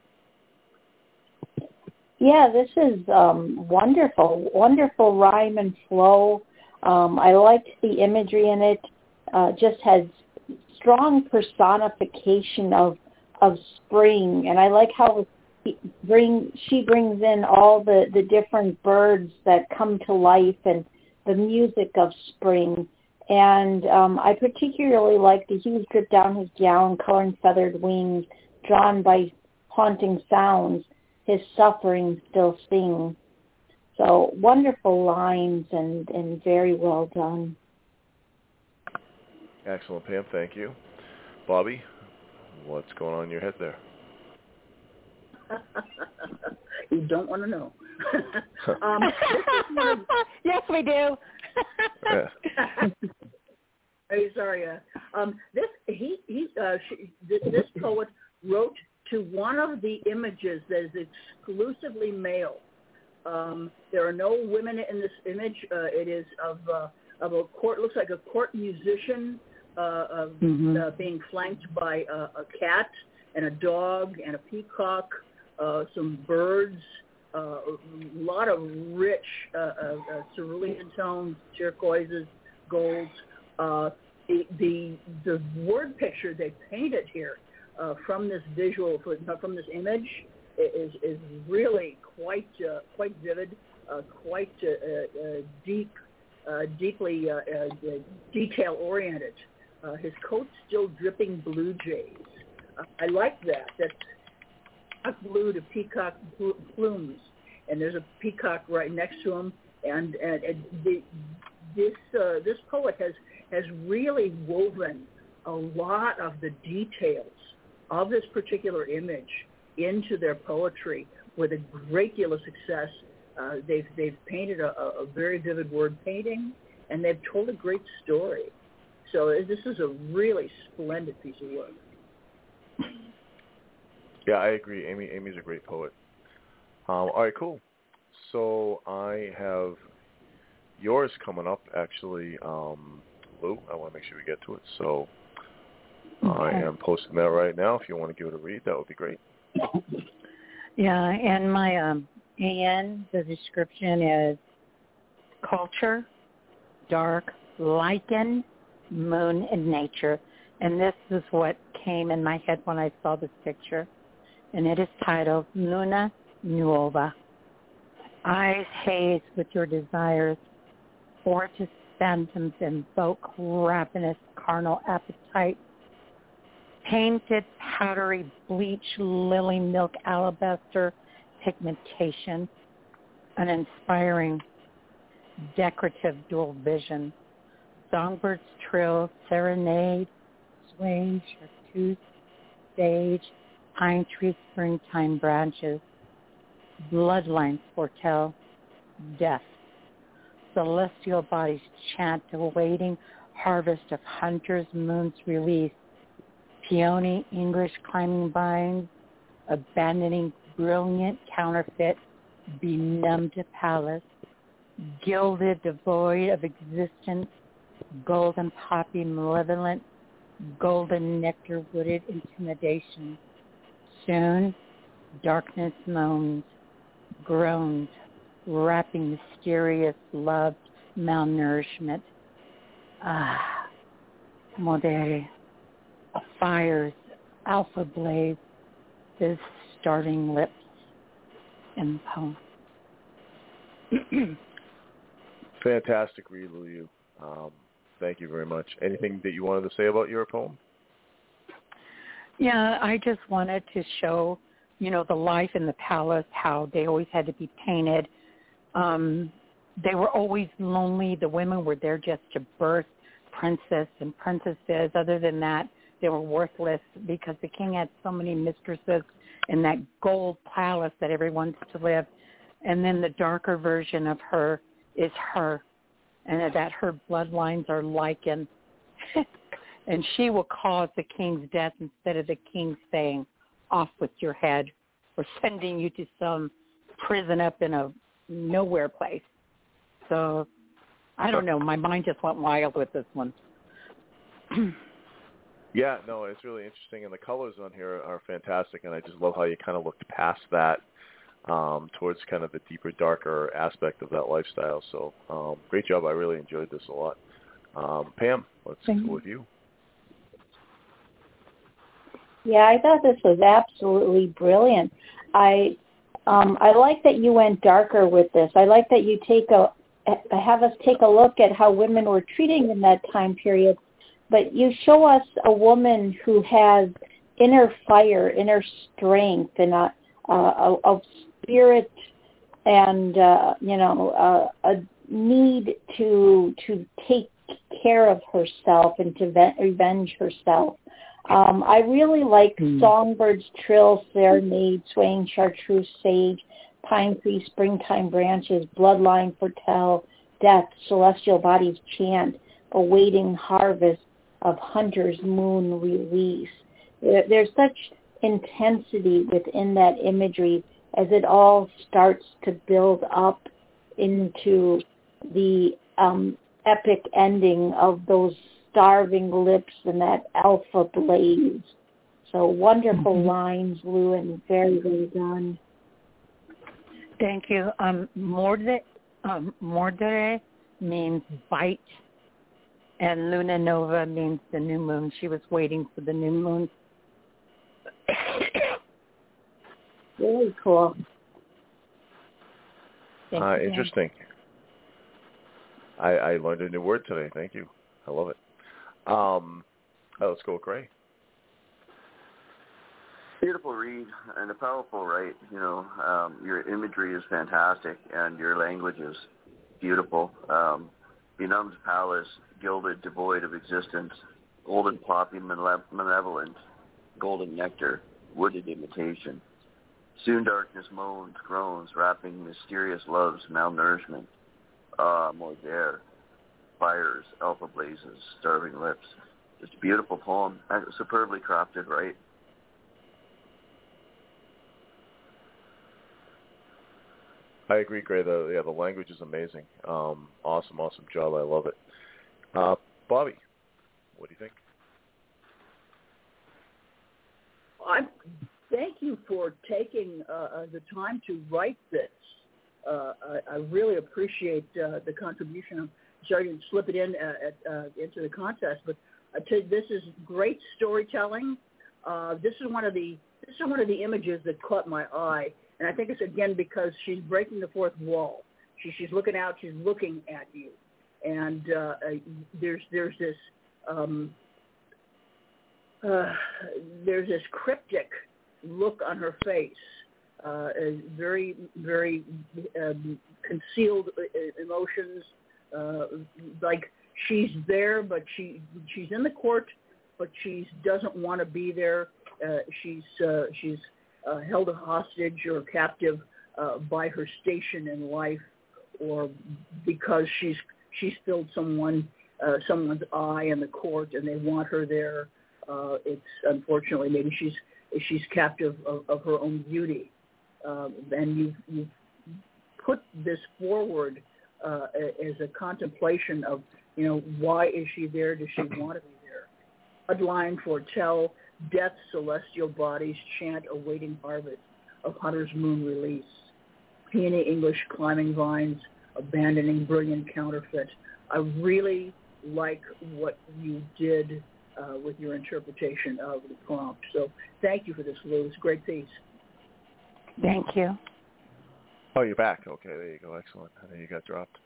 Yeah, this is um, wonderful, wonderful rhyme and flow. Um, I liked the imagery in it. Uh, just has strong personification of of spring, and I like how he bring she brings in all the, the different birds that come to life and the music of spring. And um, I particularly like the hues drip down his gown, color and feathered wings, drawn by haunting sounds. His suffering still sings. So wonderful lines and, and very well done. Excellent, Pam. Thank you. Bobby, what's going on in your head there? You don't want to know. um, yes, we do. I'm sorry. Uh, um, this he he uh, she, this, this poet wrote to one of the images that is exclusively male. Um, there are no women in this image. Uh, it is of uh, of a court. Looks like a court musician uh, of, mm-hmm. uh, being flanked by a, a cat and a dog and a peacock, uh, some birds, uh, a lot of rich uh, uh, uh, cerulean tones, turquoises, golds. Uh, the the, the word picture they painted here uh, from this visual, from this image, is is really quite uh, quite vivid, uh, quite uh, uh, deep, uh, deeply uh, uh, detail oriented. Uh, his coat's still dripping blue jays. Uh, I like that. That's peacock blue to peacock plumes, and there's a peacock right next to him. And, and, and the, this uh, this poet has has really woven a lot of the details of this particular image into their poetry with a great deal of success. Uh, they've they've painted a, a very vivid word painting, and they've told a great story. So this is a really splendid piece of work. Yeah, I agree. Amy Amy's a great poet. Um, all right, cool. So I have yours coming up, actually, um, Lou. I want to make sure we get to it. So okay. I am posting that right now. If you want to give it a read, that would be great. Yeah, and my um, A N, the description is culture, dark, lichen, moon, and nature. And this is what came in my head when I saw this picture. And it is titled Luna Nuova. Eyes haze with your desires, forest phantoms invoke ravenous carnal appetite, painted powdery bleach, lily milk, alabaster pigmentation, an inspiring decorative dual vision, songbirds trill, serenade, sway, chartreuse, sage, pine tree, springtime branches, bloodlines foretell death. Celestial bodies chant awaiting harvest of hunters' moon's release. Peony English climbing vines, abandoning brilliant counterfeit, benumbed palace, gilded devoid of existence, golden poppy malevolent, golden nectar wooded intimidation. Soon, darkness moans, groans, wrapping mysterious loved malnourishment. Ah, modere, fires, alpha blaze, his starting lips in the poem. Fantastic read, Lou. Um, thank you very much. Anything that you wanted to say about your poem? Yeah, I just wanted to show, you know, the life in the palace, how they always had to be painted. Um, they were always lonely. The women were there just to birth princess and princesses. Other than that, they were worthless because the king had so many mistresses in that gold palace that everyone wants to live. And then the darker version of her is her, and that her bloodlines are lichen. And she will cause the king's death instead of the king saying, off with your head, or sending you to some prison up in a nowhere place. So, I don't know. My mind just went wild with this one. Yeah, no, it's really interesting, and the colors on here are fantastic, and I just love how you kind of looked past that um, towards kind of the deeper, darker aspect of that lifestyle. So, um, great job. I really enjoyed this a lot. Um, Pam, let's Thank go with you. Yeah, I thought this was absolutely brilliant. I um, I like that you went darker with this. I like that you take a have us take a look at how women were treated in that time period. But you show us a woman who has inner fire, inner strength, and a, a, a spirit, and uh, you know a, a need to to take care of herself and to ve- revenge herself. Um, I really like mm. songbirds trill, serenade, swaying chartreuse, sage, pine tree, springtime branches, bloodline foretell, death, celestial bodies chant, awaiting harvest of hunter's moon release. There's such intensity within that imagery as it all starts to build up into the um, epic ending of those starving lips and that alpha blaze. So wonderful mm-hmm. lines, Lou, and very, very done. Thank you. Um, mordere, um, mordere means bite, And Luna Nova means the new moon. She was waiting for the new moon. Really cool. Thank Uh, you, interesting. I, I learned a new word today. Thank you. I love it. Um, oh, let's go with Gray. Beautiful read and a powerful write. You know, um, your imagery is fantastic and your language is beautiful. Um, benumbed palace, gilded, devoid of existence, golden poppy, male- malevolent, golden nectar, wooded imitation. Soon darkness moans, groans, wrapping mysterious love's malnourishment. Ah, more there. Fires, alpha blazes, starving lips. Just a beautiful poem, superbly crafted, right? I agree, Gray. The yeah, the language is amazing. Um, awesome, awesome job. I love it. Uh, Bobby, what do you think? I thank you for taking uh, the time to write this. Uh, I, I really appreciate uh, the contribution. I'm sorry to slip it in uh, at, uh, into the contest, but I tell you, this is great storytelling. Uh, this is one of the this is one of the images that caught my eye. And I think it's, again, because she's breaking the fourth wall. She, she's looking out. She's looking at you. And uh, there's there's this um, uh, there's this cryptic look on her face, uh, very, very um, concealed emotions, uh, like she's there, but she she's in the court, but she doesn't want to be there. Uh, she's uh, she's Uh, held a hostage or captive uh, by her station in life, or because she's she's filled someone uh, someone's eye in the court and they want her there. Uh, it's unfortunately maybe she's she's captive of, of her own beauty, uh, and you've, you've put this forward uh, as a contemplation of, you know, why is she there? Does she want to be there? Bloodline foretell. Death's celestial bodies chant awaiting harvest of Hunter's moon release. Peony English climbing vines, abandoning brilliant counterfeit. I really like what you did uh, with your interpretation of the prompt. So thank you for this, Lou. It's a great piece. Thank you. Oh, you're back. Okay, there you go. Excellent. I know you got dropped.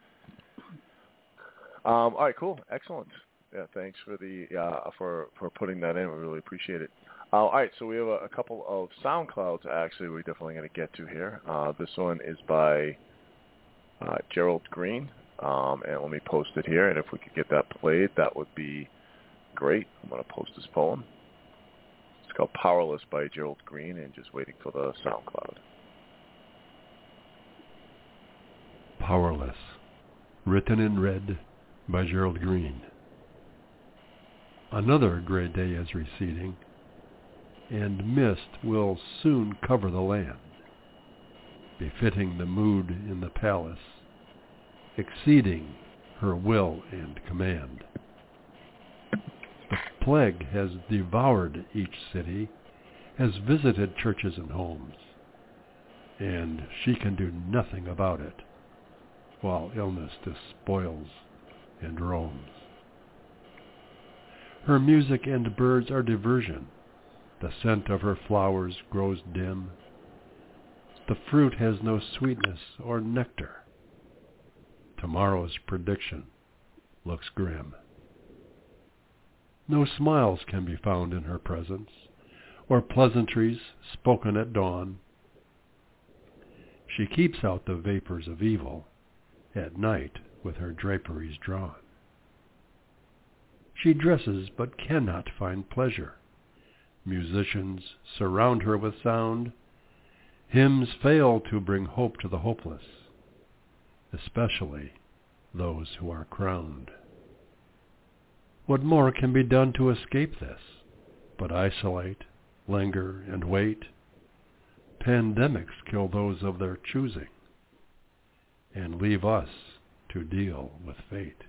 Um, all right, cool. Excellent. Yeah, thanks for the uh, for for putting that in. We really appreciate it. Uh, all right, so we have a, a couple of SoundClouds. Actually, we're definitely going to get to here. Uh, this one is by uh, Gerald Green, um, and let me post it here. And if we could get that played, that would be great. I'm going to post this poem. It's called "Powerless" by Gerald Green, and just waiting for the SoundCloud. Powerless, written in red by Gerald Green. Another gray day is receding, and mist will soon cover the land, befitting the mood in the palace, exceeding her will and command. The plague has devoured each city, has visited churches and homes, and she can do nothing about it, while illness despoils and roams. Her music and birds are diversion. The scent of her flowers grows dim. The fruit has no sweetness or nectar. Tomorrow's prediction looks grim. No smiles can be found in her presence, or pleasantries spoken at dawn. She keeps out the vapors of evil at night with her draperies drawn. She dresses but cannot find pleasure. Musicians surround her with sound. Hymns fail to bring hope to the hopeless, especially those who are crowned. What more can be done to escape this but isolate, linger, and wait? Pandemics kill those of their choosing and leave us to deal with fate.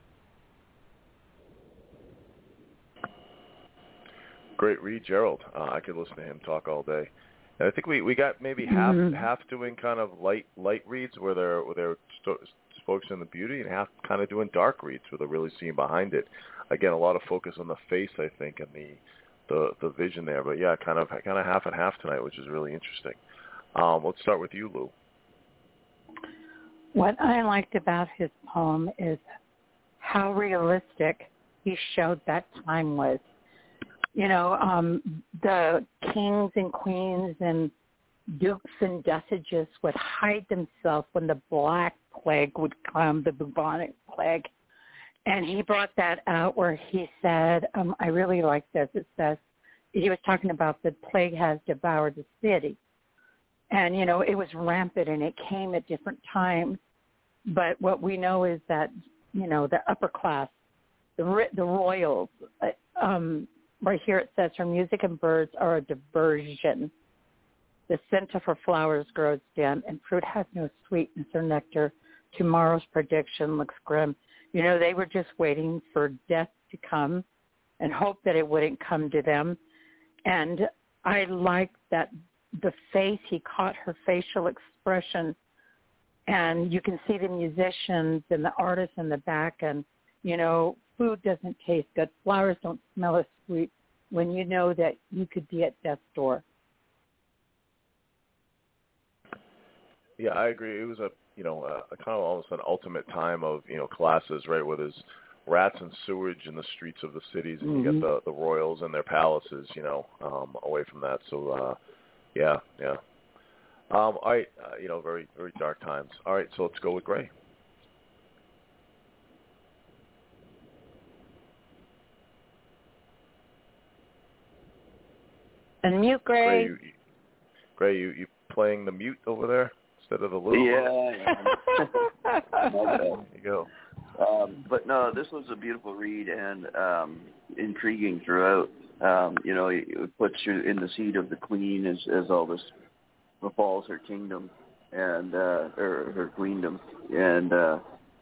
Great read, Gerald. Uh, I could listen to him talk all day. And I think we, we got maybe half mm-hmm. half doing kind of light light reads where they're where they're st- focusing on the beauty and half kind of doing dark reads where they're really seeing behind it. Again, a lot of focus on the face, I think, and the the, the vision there. But yeah, kind of kind of half and half tonight, which is really interesting. Um, let's start with you, Lou. What I liked about his poem is how realistic he showed that time was. You know, um, the kings and queens and dukes and duchesses would hide themselves when the Black Plague would come, the bubonic plague. And he brought that out where he said, um, I really like this. It says, he was talking about the plague has devoured the city. And, you know, it was rampant and it came at different times. But what we know is that, you know, the upper class, the, the royals, um, right here it says, her music and birds are a diversion. The scent of her flowers grows dim, and fruit has no sweetness or nectar. Tomorrow's prediction looks grim. You know, they were just waiting for death to come and hope that it wouldn't come to them. And I liked that the face, he caught her facial expression, and you can see the musicians and the artists in the back, and, you know, food doesn't taste good. Flowers don't smell as sweet when you know that you could be at death's door. Yeah, I agree. It was a, you know, a, a kind of almost an ultimate time of, you know, classes, right, where there's rats and sewage in the streets of the cities, and mm-hmm. you get the, the royals and their palaces, you know, um, away from that. So, uh, yeah, yeah. Um, all right, uh, you know, very, very dark times. All right, so let's go with Gray. And mute, Gray. Gray, you, you, Gray, you, you playing the mute over there instead of the little? Yeah, yeah. Okay. There you go. Um, but no, this was a beautiful read and um, intriguing throughout. Um, you know, it, it puts you in the seat of the queen as, as all this befalls her kingdom and uh, or her queendom. And uh,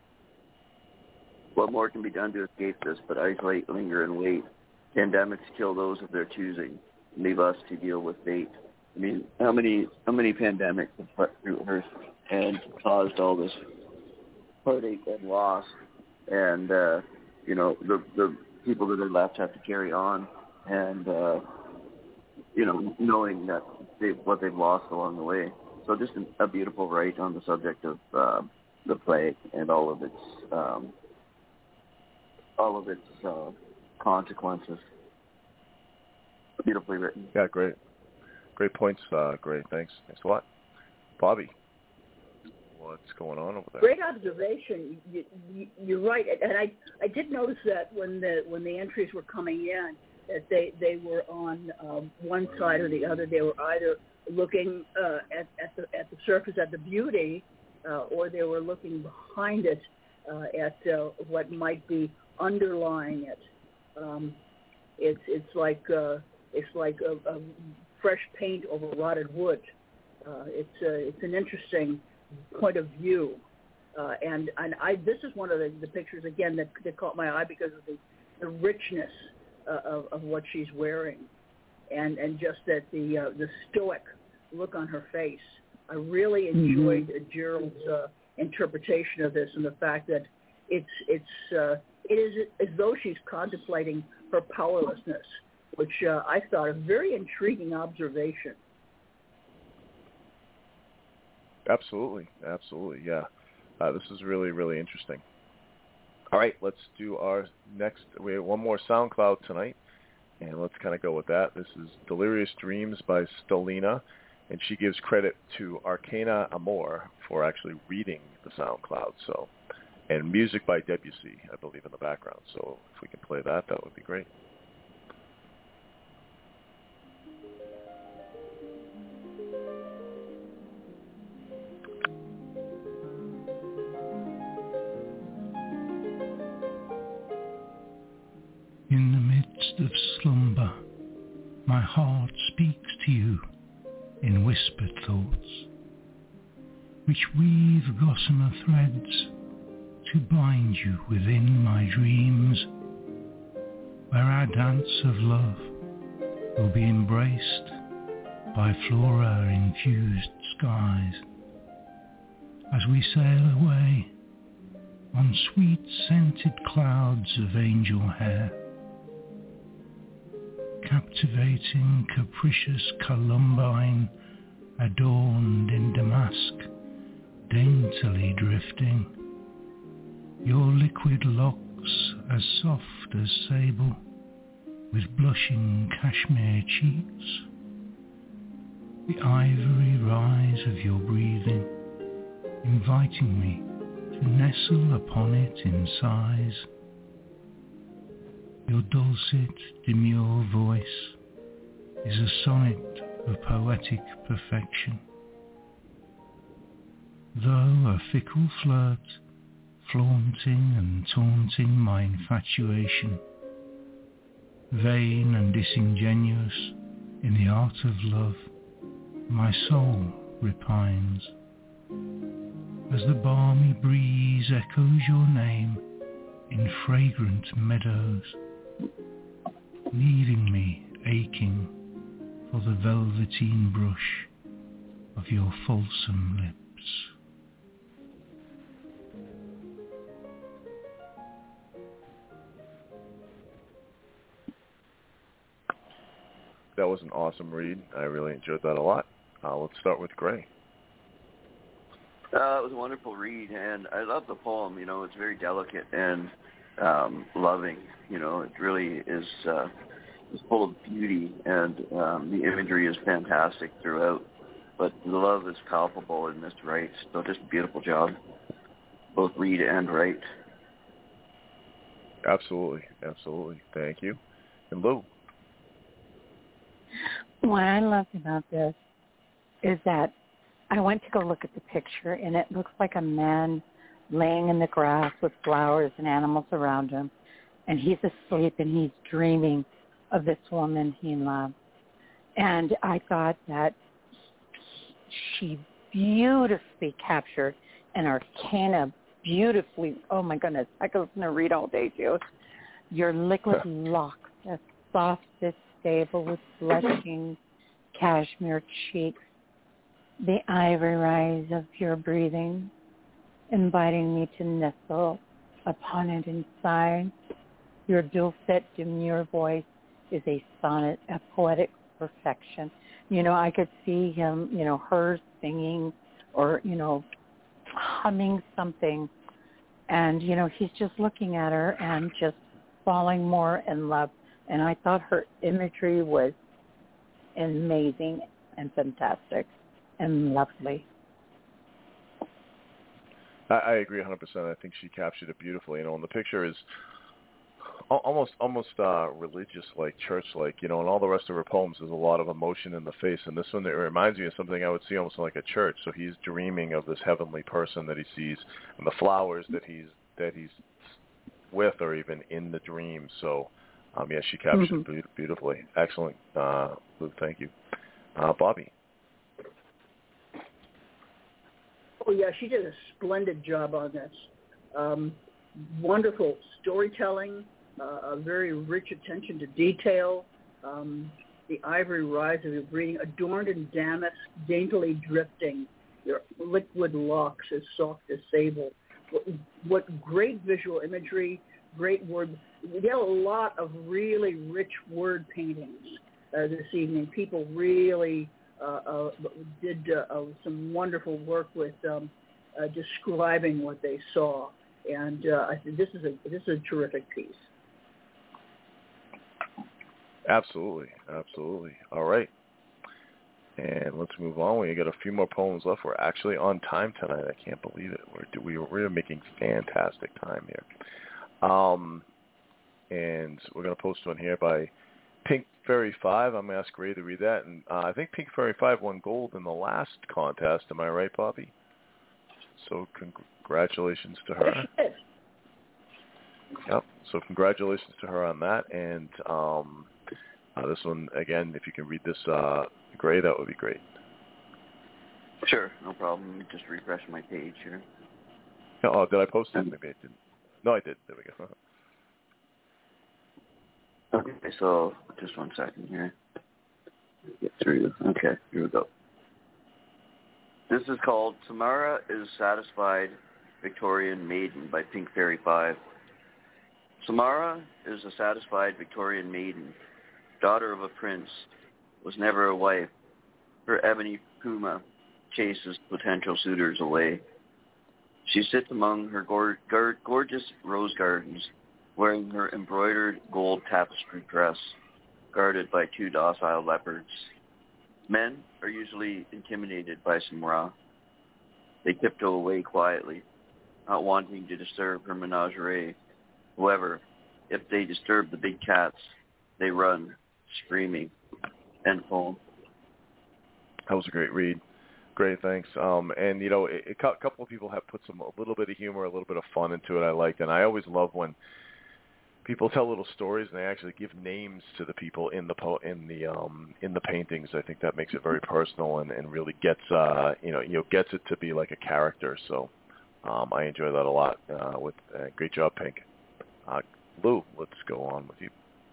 what more can be done to escape this but isolate, linger, and wait? Pandemics kill those of their choosing, leave us to deal with fate. I mean, how many how many pandemics have put through Earth and caused all this heartache and loss? And uh, you know, the the people that are left have to carry on, and uh, you know, knowing that they what they've lost along the way. So just a, a beautiful write on the subject of uh, the plague and all of its um, all of its uh, consequences. Beautifully written. Yeah, great. Great points, uh, great. Thanks. Thanks a lot. Bobby, what's going on over there? Great observation. You, you, you're right. And I, I did notice that when the when the entries were coming in, that they, they were on um, one side or the other. They were either looking uh, at, at, the, at the surface, at the beauty, uh, or they were looking behind it uh, at uh, what might be underlying it. Um, it's, it's like... Uh, It's like a, a fresh paint over rotted wood. Uh, it's a, it's an interesting point of view, uh, and and I this is one of the, the pictures again that, that caught my eye because of the, the richness uh, of, of what she's wearing, and and just that the uh, the stoic look on her face. I really enjoyed mm-hmm. Gerald's uh, interpretation of this and the fact that it's it's uh, it is as though she's contemplating her powerlessness, which uh, I thought a very intriguing observation. Absolutely, absolutely, yeah. Uh, this is really, really interesting. All right, let's do our next. We have one more SoundCloud tonight, and let's kind of go with that. This is Delirious Dreams by Stelina, and she gives credit to Arcana Amor for actually reading the SoundCloud. So, and music by Debussy, I believe, in the background. So if we can play that, that would be great. In the midst of slumber, my heart speaks to you in whispered thoughts, which weave gossamer threads to bind you within my dreams, where our dance of love will be embraced by flora-infused skies, as we sail away on sweet scented clouds of angel hair, captivating capricious Columbine adorned in damask, daintily drifting, your liquid locks as soft as sable, with blushing cashmere cheeks, the ivory rise of your breathing, inviting me to nestle upon it in sighs. Your dulcet, demure voice is a sonnet of poetic perfection. Though a fickle flirt, flaunting and taunting my infatuation, vain and disingenuous in the art of love, my soul repines. As the balmy breeze echoes your name in fragrant meadows, leaving me aching for the velveteen brush of your fulsome lips. That was an awesome read. I really enjoyed that a lot. Uh, let's start with Gray. Uh, it was a wonderful read, and I love the poem. You know, it's very delicate and um, loving. You know, it really is uh, it's full of beauty, and um, the imagery is fantastic throughout. But the love is palpable in Mister Wright. So just a beautiful job, both read and write. Absolutely, absolutely. Thank you. And Lou. What I loved about this is that I went to go look at the picture, and it looks like a man laying in the grass with flowers and animals around him, and he's asleep, and he's dreaming of this woman he loves. And I thought that she beautifully captured and Arcana beautifully, oh my goodness, I could listen to read all day, too. Your liquid locks, as soft as stable with blushing cashmere cheeks, the ivory rise of your breathing, inviting me to nestle upon it inside. Your dulcet, demure voice is a sonnet of poetic perfection. You know, I could see him, you know, her singing or, you know, humming something, and, you know, he's just looking at her and just falling more in love. And I thought her imagery was amazing and fantastic and lovely. I, I agree one hundred percent. I think she captured it beautifully. You know, and the picture is almost almost uh, religious, like church-like. You know, and all the rest of her poems, there's a lot of emotion in the face. And this one, it reminds me of something I would see almost like a church. So he's dreaming of this heavenly person that he sees, and the flowers that he's that he's with are even in the dream. So, um, yeah, she captured mm-hmm. it beautifully. Excellent, uh, Luke. Thank you, uh, Bobby. Oh, yeah, she did a splendid job on this. Um, wonderful storytelling, uh, a very rich attention to detail, um, the ivory rise of your breathing, adorned in damask, daintily drifting, your liquid locks as soft as sable. What, what great visual imagery, great word. We had a lot of really rich word paintings uh, this evening. People really... Uh, uh, did uh, uh, some wonderful work with um, uh, describing what they saw, and uh, I think this is a this is a terrific piece. Absolutely, absolutely. All right, and let's move on. We got a few more poems left. We're actually on time tonight. I can't believe it. We're we're making fantastic time here. Um, and we're gonna post one here by Pink Fairy five. I'm going to ask Ray to read that. And uh, I think Pink Fairy five won gold in the last contest. Am I right, Bobby? So congratulations to her. Yep. So congratulations to her on that. And um, uh, this one, again, if you can read this, uh, Gray, that would be great. Sure. No problem. Let me just refresh my page here. Oh, did I post it? Maybe I didn't. No, I did. There we go. Okay, so just one second here. Get through. Okay, here we go. This is called Tamara is Satisfied Victorian Maiden by Pink Fairy five. Samara is a satisfied Victorian maiden, daughter of a prince, was never a wife. Her ebony puma chases potential suitors away. She sits among her gor- gor- gorgeous rose gardens, wearing her embroidered gold tapestry dress, guarded by two docile leopards. Men are usually intimidated by Samara. They tiptoe away quietly, not wanting to disturb her menagerie. However, if they disturb the big cats, they run, screaming. End poem. That was a great read. Great, thanks. Um, and, you know, a, a couple of people have put some a little bit of humor, a little bit of fun into it. I liked it. And I always love when people tell little stories and they actually give names to the people in the po- in the um, in the paintings. I think that makes it very personal and, and really gets uh, you know you know gets it to be like a character. So um, I enjoy that a lot. Uh, with uh, great job, Pink. Uh, Lou, let's go on with you.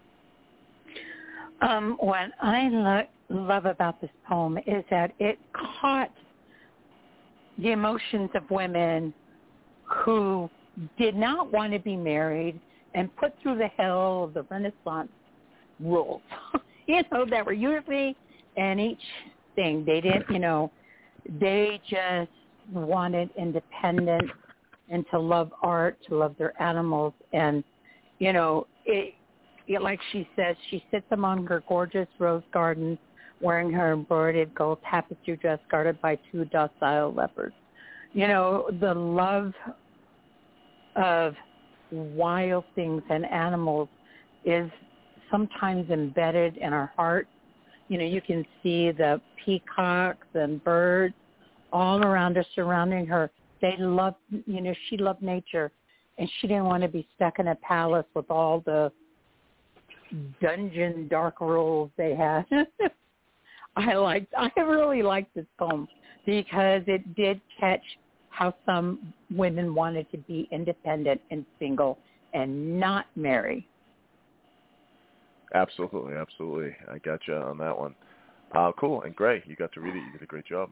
Um, what I lo- love about this poem is that it caught the emotions of women who did not want to be married and put through the hell of the Renaissance rules, you know, that were usually in each thing. They didn't, you know, they just wanted independence and to love art, to love their animals. And, you know, it, it, like she says, she sits among her gorgeous rose garden wearing her embroidered gold tapestry dress guarded by two docile leopards. You know, the love of wild things and animals is sometimes embedded in our heart. You know, you can see the peacocks and birds all around her, surrounding her. They love, you know, she loved nature, and she didn't want to be stuck in a palace with all the dungeon dark rules they had. I liked, I really liked this poem because it did catch how some women wanted to be independent and single and not marry. Absolutely, absolutely. I got you on that one. Uh, cool. And Gray, you got to read it. You did a great job.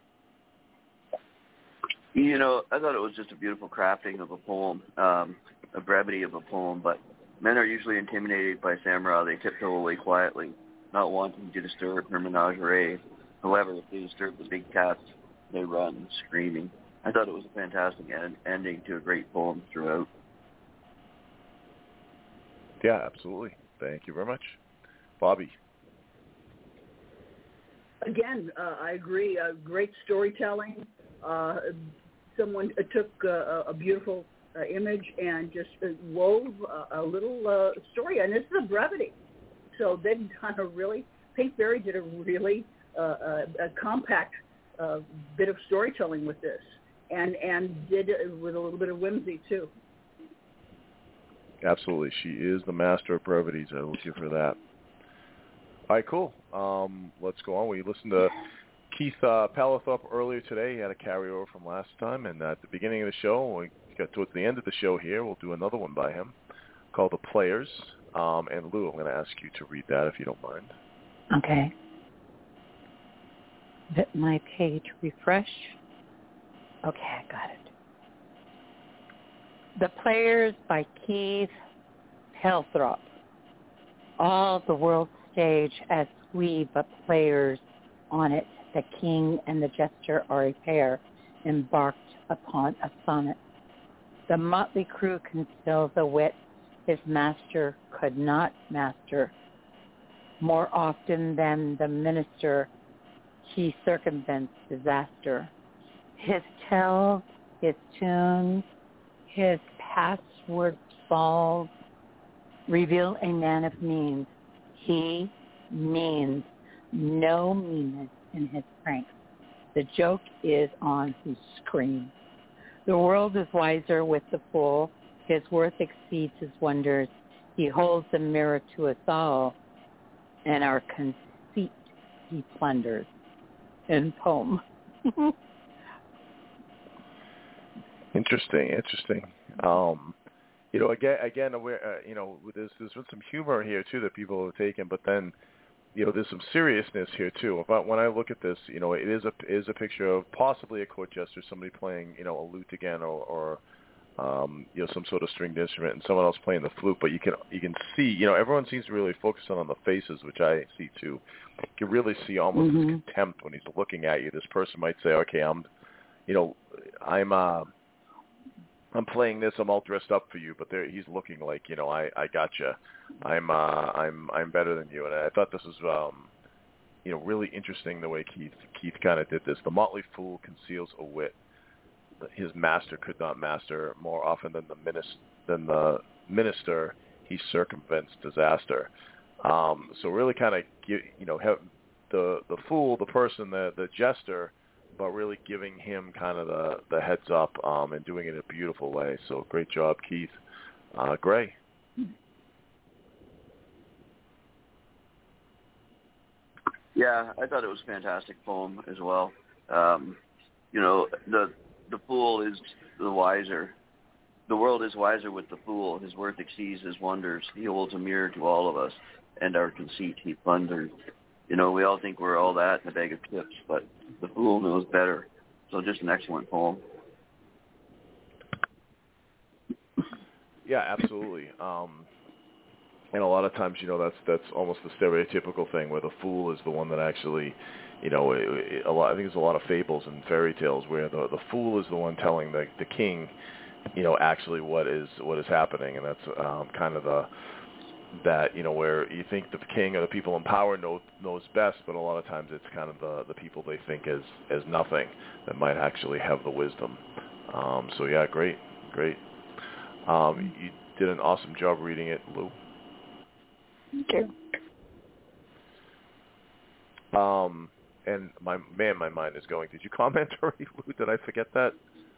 You know, I thought it was just a beautiful crafting of a poem, um, a brevity of a poem, but men are usually intimidated by Samara. They tiptoe away quietly, not wanting to disturb her menagerie. However, if they disturb the big cats, they run, screaming. I thought it was a fantastic end- ending to a great poem throughout. Yeah, absolutely. Thank you very much. Bobby. Again, uh, I agree. Uh, great storytelling. Uh, someone uh, took uh, a beautiful uh, image and just uh, wove a, a little uh, story, and this is a brevity. So they've done a really, Pink Fairy did a really uh, a, a compact uh, bit of storytelling with this, and, and did it with a little bit of whimsy, too. Absolutely. She is the master of brevities. I will give her that. All right, cool. Um, let's go on. We listened to Keith uh, Palethorpe earlier today. He had a carryover from last time, and at the beginning of the show, we got towards the end of the show here, we'll do another one by him called The Players. Um, and Lou, I'm going to ask you to read that if you don't mind. Okay. Let my page refresh. Okay, I got it. The Players by Keith Palethorpe. All the world stage as we but players on it, the king and the jester are a pair, embarked upon a sonnet. The motley crew conceal the wit his master could not master. More often than the minister, he circumvents disaster. His tells, his tunes, his password solves, reveal a man of means. He means no meanness in his pranks. The joke is on who screams. The world is wiser with the fool. His worth exceeds his wonders. He holds a mirror to us all, and our conceit he plunders. In poem. Interesting, interesting. Um, you know, again, again, uh, you know, there's there's been some humor here too that people have taken, but then, you know, there's some seriousness here too. But when I look at this, you know, it is a it is a picture of possibly a court jester, somebody playing, you know, a lute again, or, or um, you know, some sort of stringed instrument, and someone else playing the flute. But you can you can see, you know, everyone seems to really focus on the faces, which I see too. You can really see almost mm-hmm. this contempt when he's looking at you. This person might say, okay, I'm, you know, I'm. Uh, I'm playing this. I'm all dressed up for you, but there, he's looking like, you know, I, I gotcha. I'm, uh, I'm, I'm better than you. And I thought this was, um, you know, really interesting the way Keith, Keith kind of did this. The motley fool conceals a wit. His master could not master more often than the minister. Than the minister, he circumvents disaster. Um, so really, kind of, you know, have the the fool, the person, the the jester, but really giving him kind of the, the heads up um, and doing it in a beautiful way. So great job, Keith. Uh, Gray. Yeah, I thought it was a fantastic poem as well. Um, you know, the the fool is the wiser. The world is wiser with the fool. His worth exceeds his wonders. He holds a mirror to all of us, and our conceit he plunders. You know, we all think we're all that in a bag of chips, but the fool knows better. So just an excellent poem. Yeah, absolutely. Um, and a lot of times, you know, that's that's almost the stereotypical thing where the fool is the one that actually, you know, it, it, a lot. I think there's a lot of fables and fairy tales where the the fool is the one telling the the king, you know, actually what is what is happening, and that's um, kind of the that, you know, where you think the king or the people in power know, knows best, but a lot of times it's kind of the, the people they think as, as nothing that might actually have the wisdom. Um, so, yeah, great, great. Um, you did an awesome job reading it, Lou. Thank you. Um, and, my man, my mind is going. Did you comment already, Lou? Did I forget that?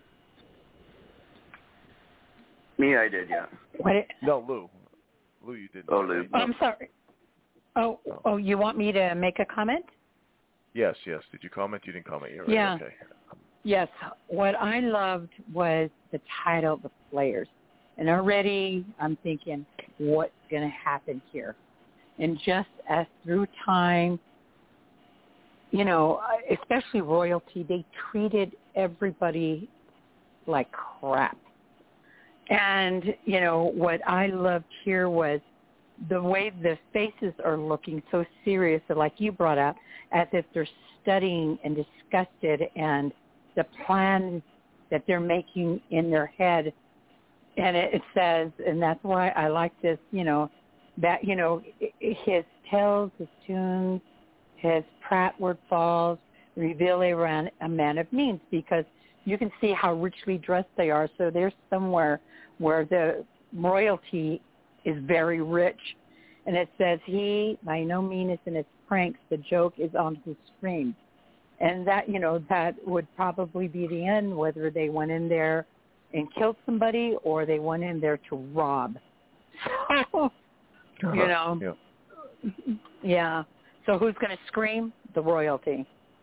Me, I did, yeah. What it, no, Lou. Lou, you didn't. Oh, Lou. Oh, I'm sorry. Oh, no. oh, you want me to make a comment? Yes, yes. Did you comment? You didn't comment. You're right. Yeah. Okay. Yes. What I loved was the title, The Players. And already I'm thinking, what's going to happen here? And just as through time, you know, especially royalty, they treated everybody like crap. And, you know, what I loved here was the way the faces are looking so serious, like you brought up, as if they're studying and disgusted, and the plans that they're making in their head. And it, it says, and that's why I like this, you know, that, you know, his tells, his tunes, his prattward falls reveal a, ran, a man of means, because you can see how richly dressed they are. So there's somewhere where the royalty is very rich. And it says, he by no means in his pranks, the joke is on his screen. And that, you know, that would probably be the end, whether they went in there and killed somebody or they went in there to rob. So, uh-huh. you know, yeah. yeah. So who's going to scream? The royalty.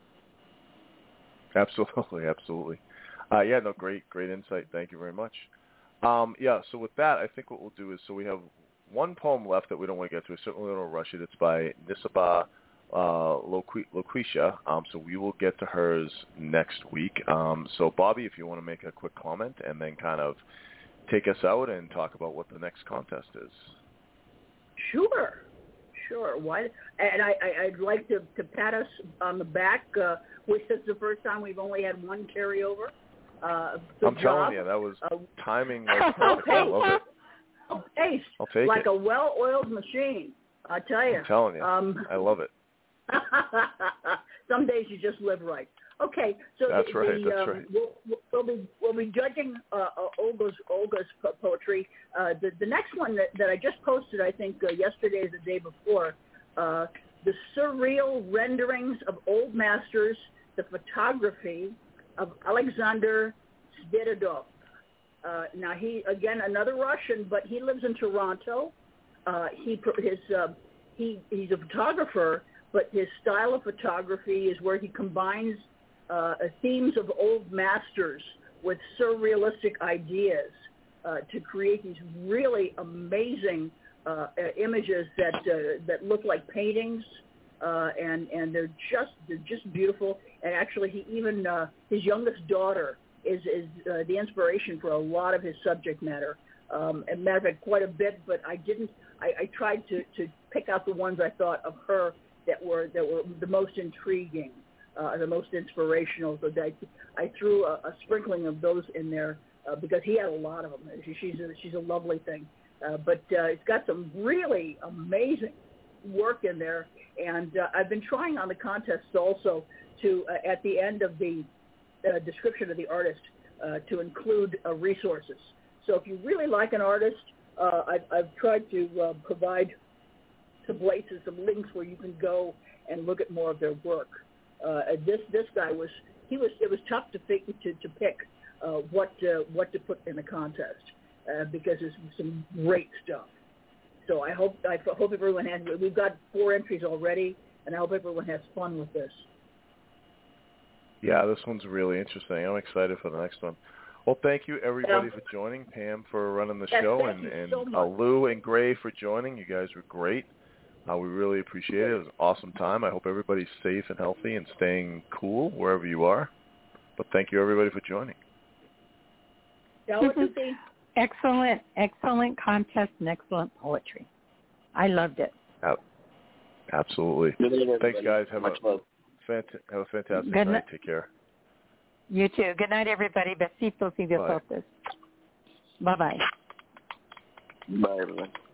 Absolutely, absolutely. Uh, yeah, no, great, great insight. Thank you very much. Um, yeah, so with that, I think what we'll do is, so we have one poem left that we don't want to get to. We certainly don't rush it. It's by Nisaba uh, Loqu- Loquisha, um, so we will get to hers next week. Um, so, Bobby, if you want to make a quick comment and then kind of take us out and talk about what the next contest is. Sure. Sure. Why? And I, I, I'd like to, to pat us on the back, uh, which is the first time we've only had one carryover. Uh, I'm job. telling you, that was uh, timing was perfect. I love it. Hey, I'll take like it. a well-oiled machine, I tell you. I'm telling you, um, I love it. Some days you just live right. Okay, so that's the, right. the, That's um, right. We'll, we'll be we'll be judging uh, uh, Olga's Olga's poetry. Uh, the the next one that, that I just posted, I think uh, yesterday or the day before, uh, the surreal renderings of old masters, the photography of Alexander Svididov. Uh, now he again another Russian, but he lives in Toronto. Uh, he his uh, he he's a photographer, but his style of photography is where he combines uh, themes of old masters with surrealistic ideas uh, to create these really amazing uh, images that uh, that look like paintings. uh, and and they're just they're just beautiful. And actually, he even uh, his youngest daughter is is uh, the inspiration for a lot of his subject matter. Um, and matter of fact, quite a bit. But I didn't. I, I tried to, to pick out the ones I thought of her that were that were the most intriguing, uh, the most inspirational. So that I, I threw a, a sprinkling of those in there uh, because he had a lot of them. She, she's a, she's a lovely thing. Uh, but uh, it's got some really amazing work in there. And uh, I've been trying on the contests also to, uh, at the end of the uh, description of the artist, uh, to include uh, resources. So if you really like an artist, uh, I've, I've tried to uh, provide some places, some links where you can go and look at more of their work. Uh, this this guy was he was it was tough to pick to, to pick uh, what uh, what to put in the contest uh, because there's some great stuff. So I hope I hope everyone has. We've got four entries already, and I hope everyone has fun with this. Yeah, this one's really interesting. I'm excited for the next one. Well, thank you, everybody, yeah. for joining. Pam for running the yes, show, and, and so uh, Lou and Gray for joining. You guys were great. Uh, we really appreciate it. It was an awesome time. I hope everybody's safe and healthy and staying cool wherever you are. But thank you, everybody, for joining. Excellent, excellent contest and excellent poetry. I loved it. Uh, absolutely. Night, Thanks, guys. Have Much a, love. fant- have a fantastic Good night. night. Take care. You too. Good night, everybody. Besitos y besotes. Bye-bye. Bye, everyone.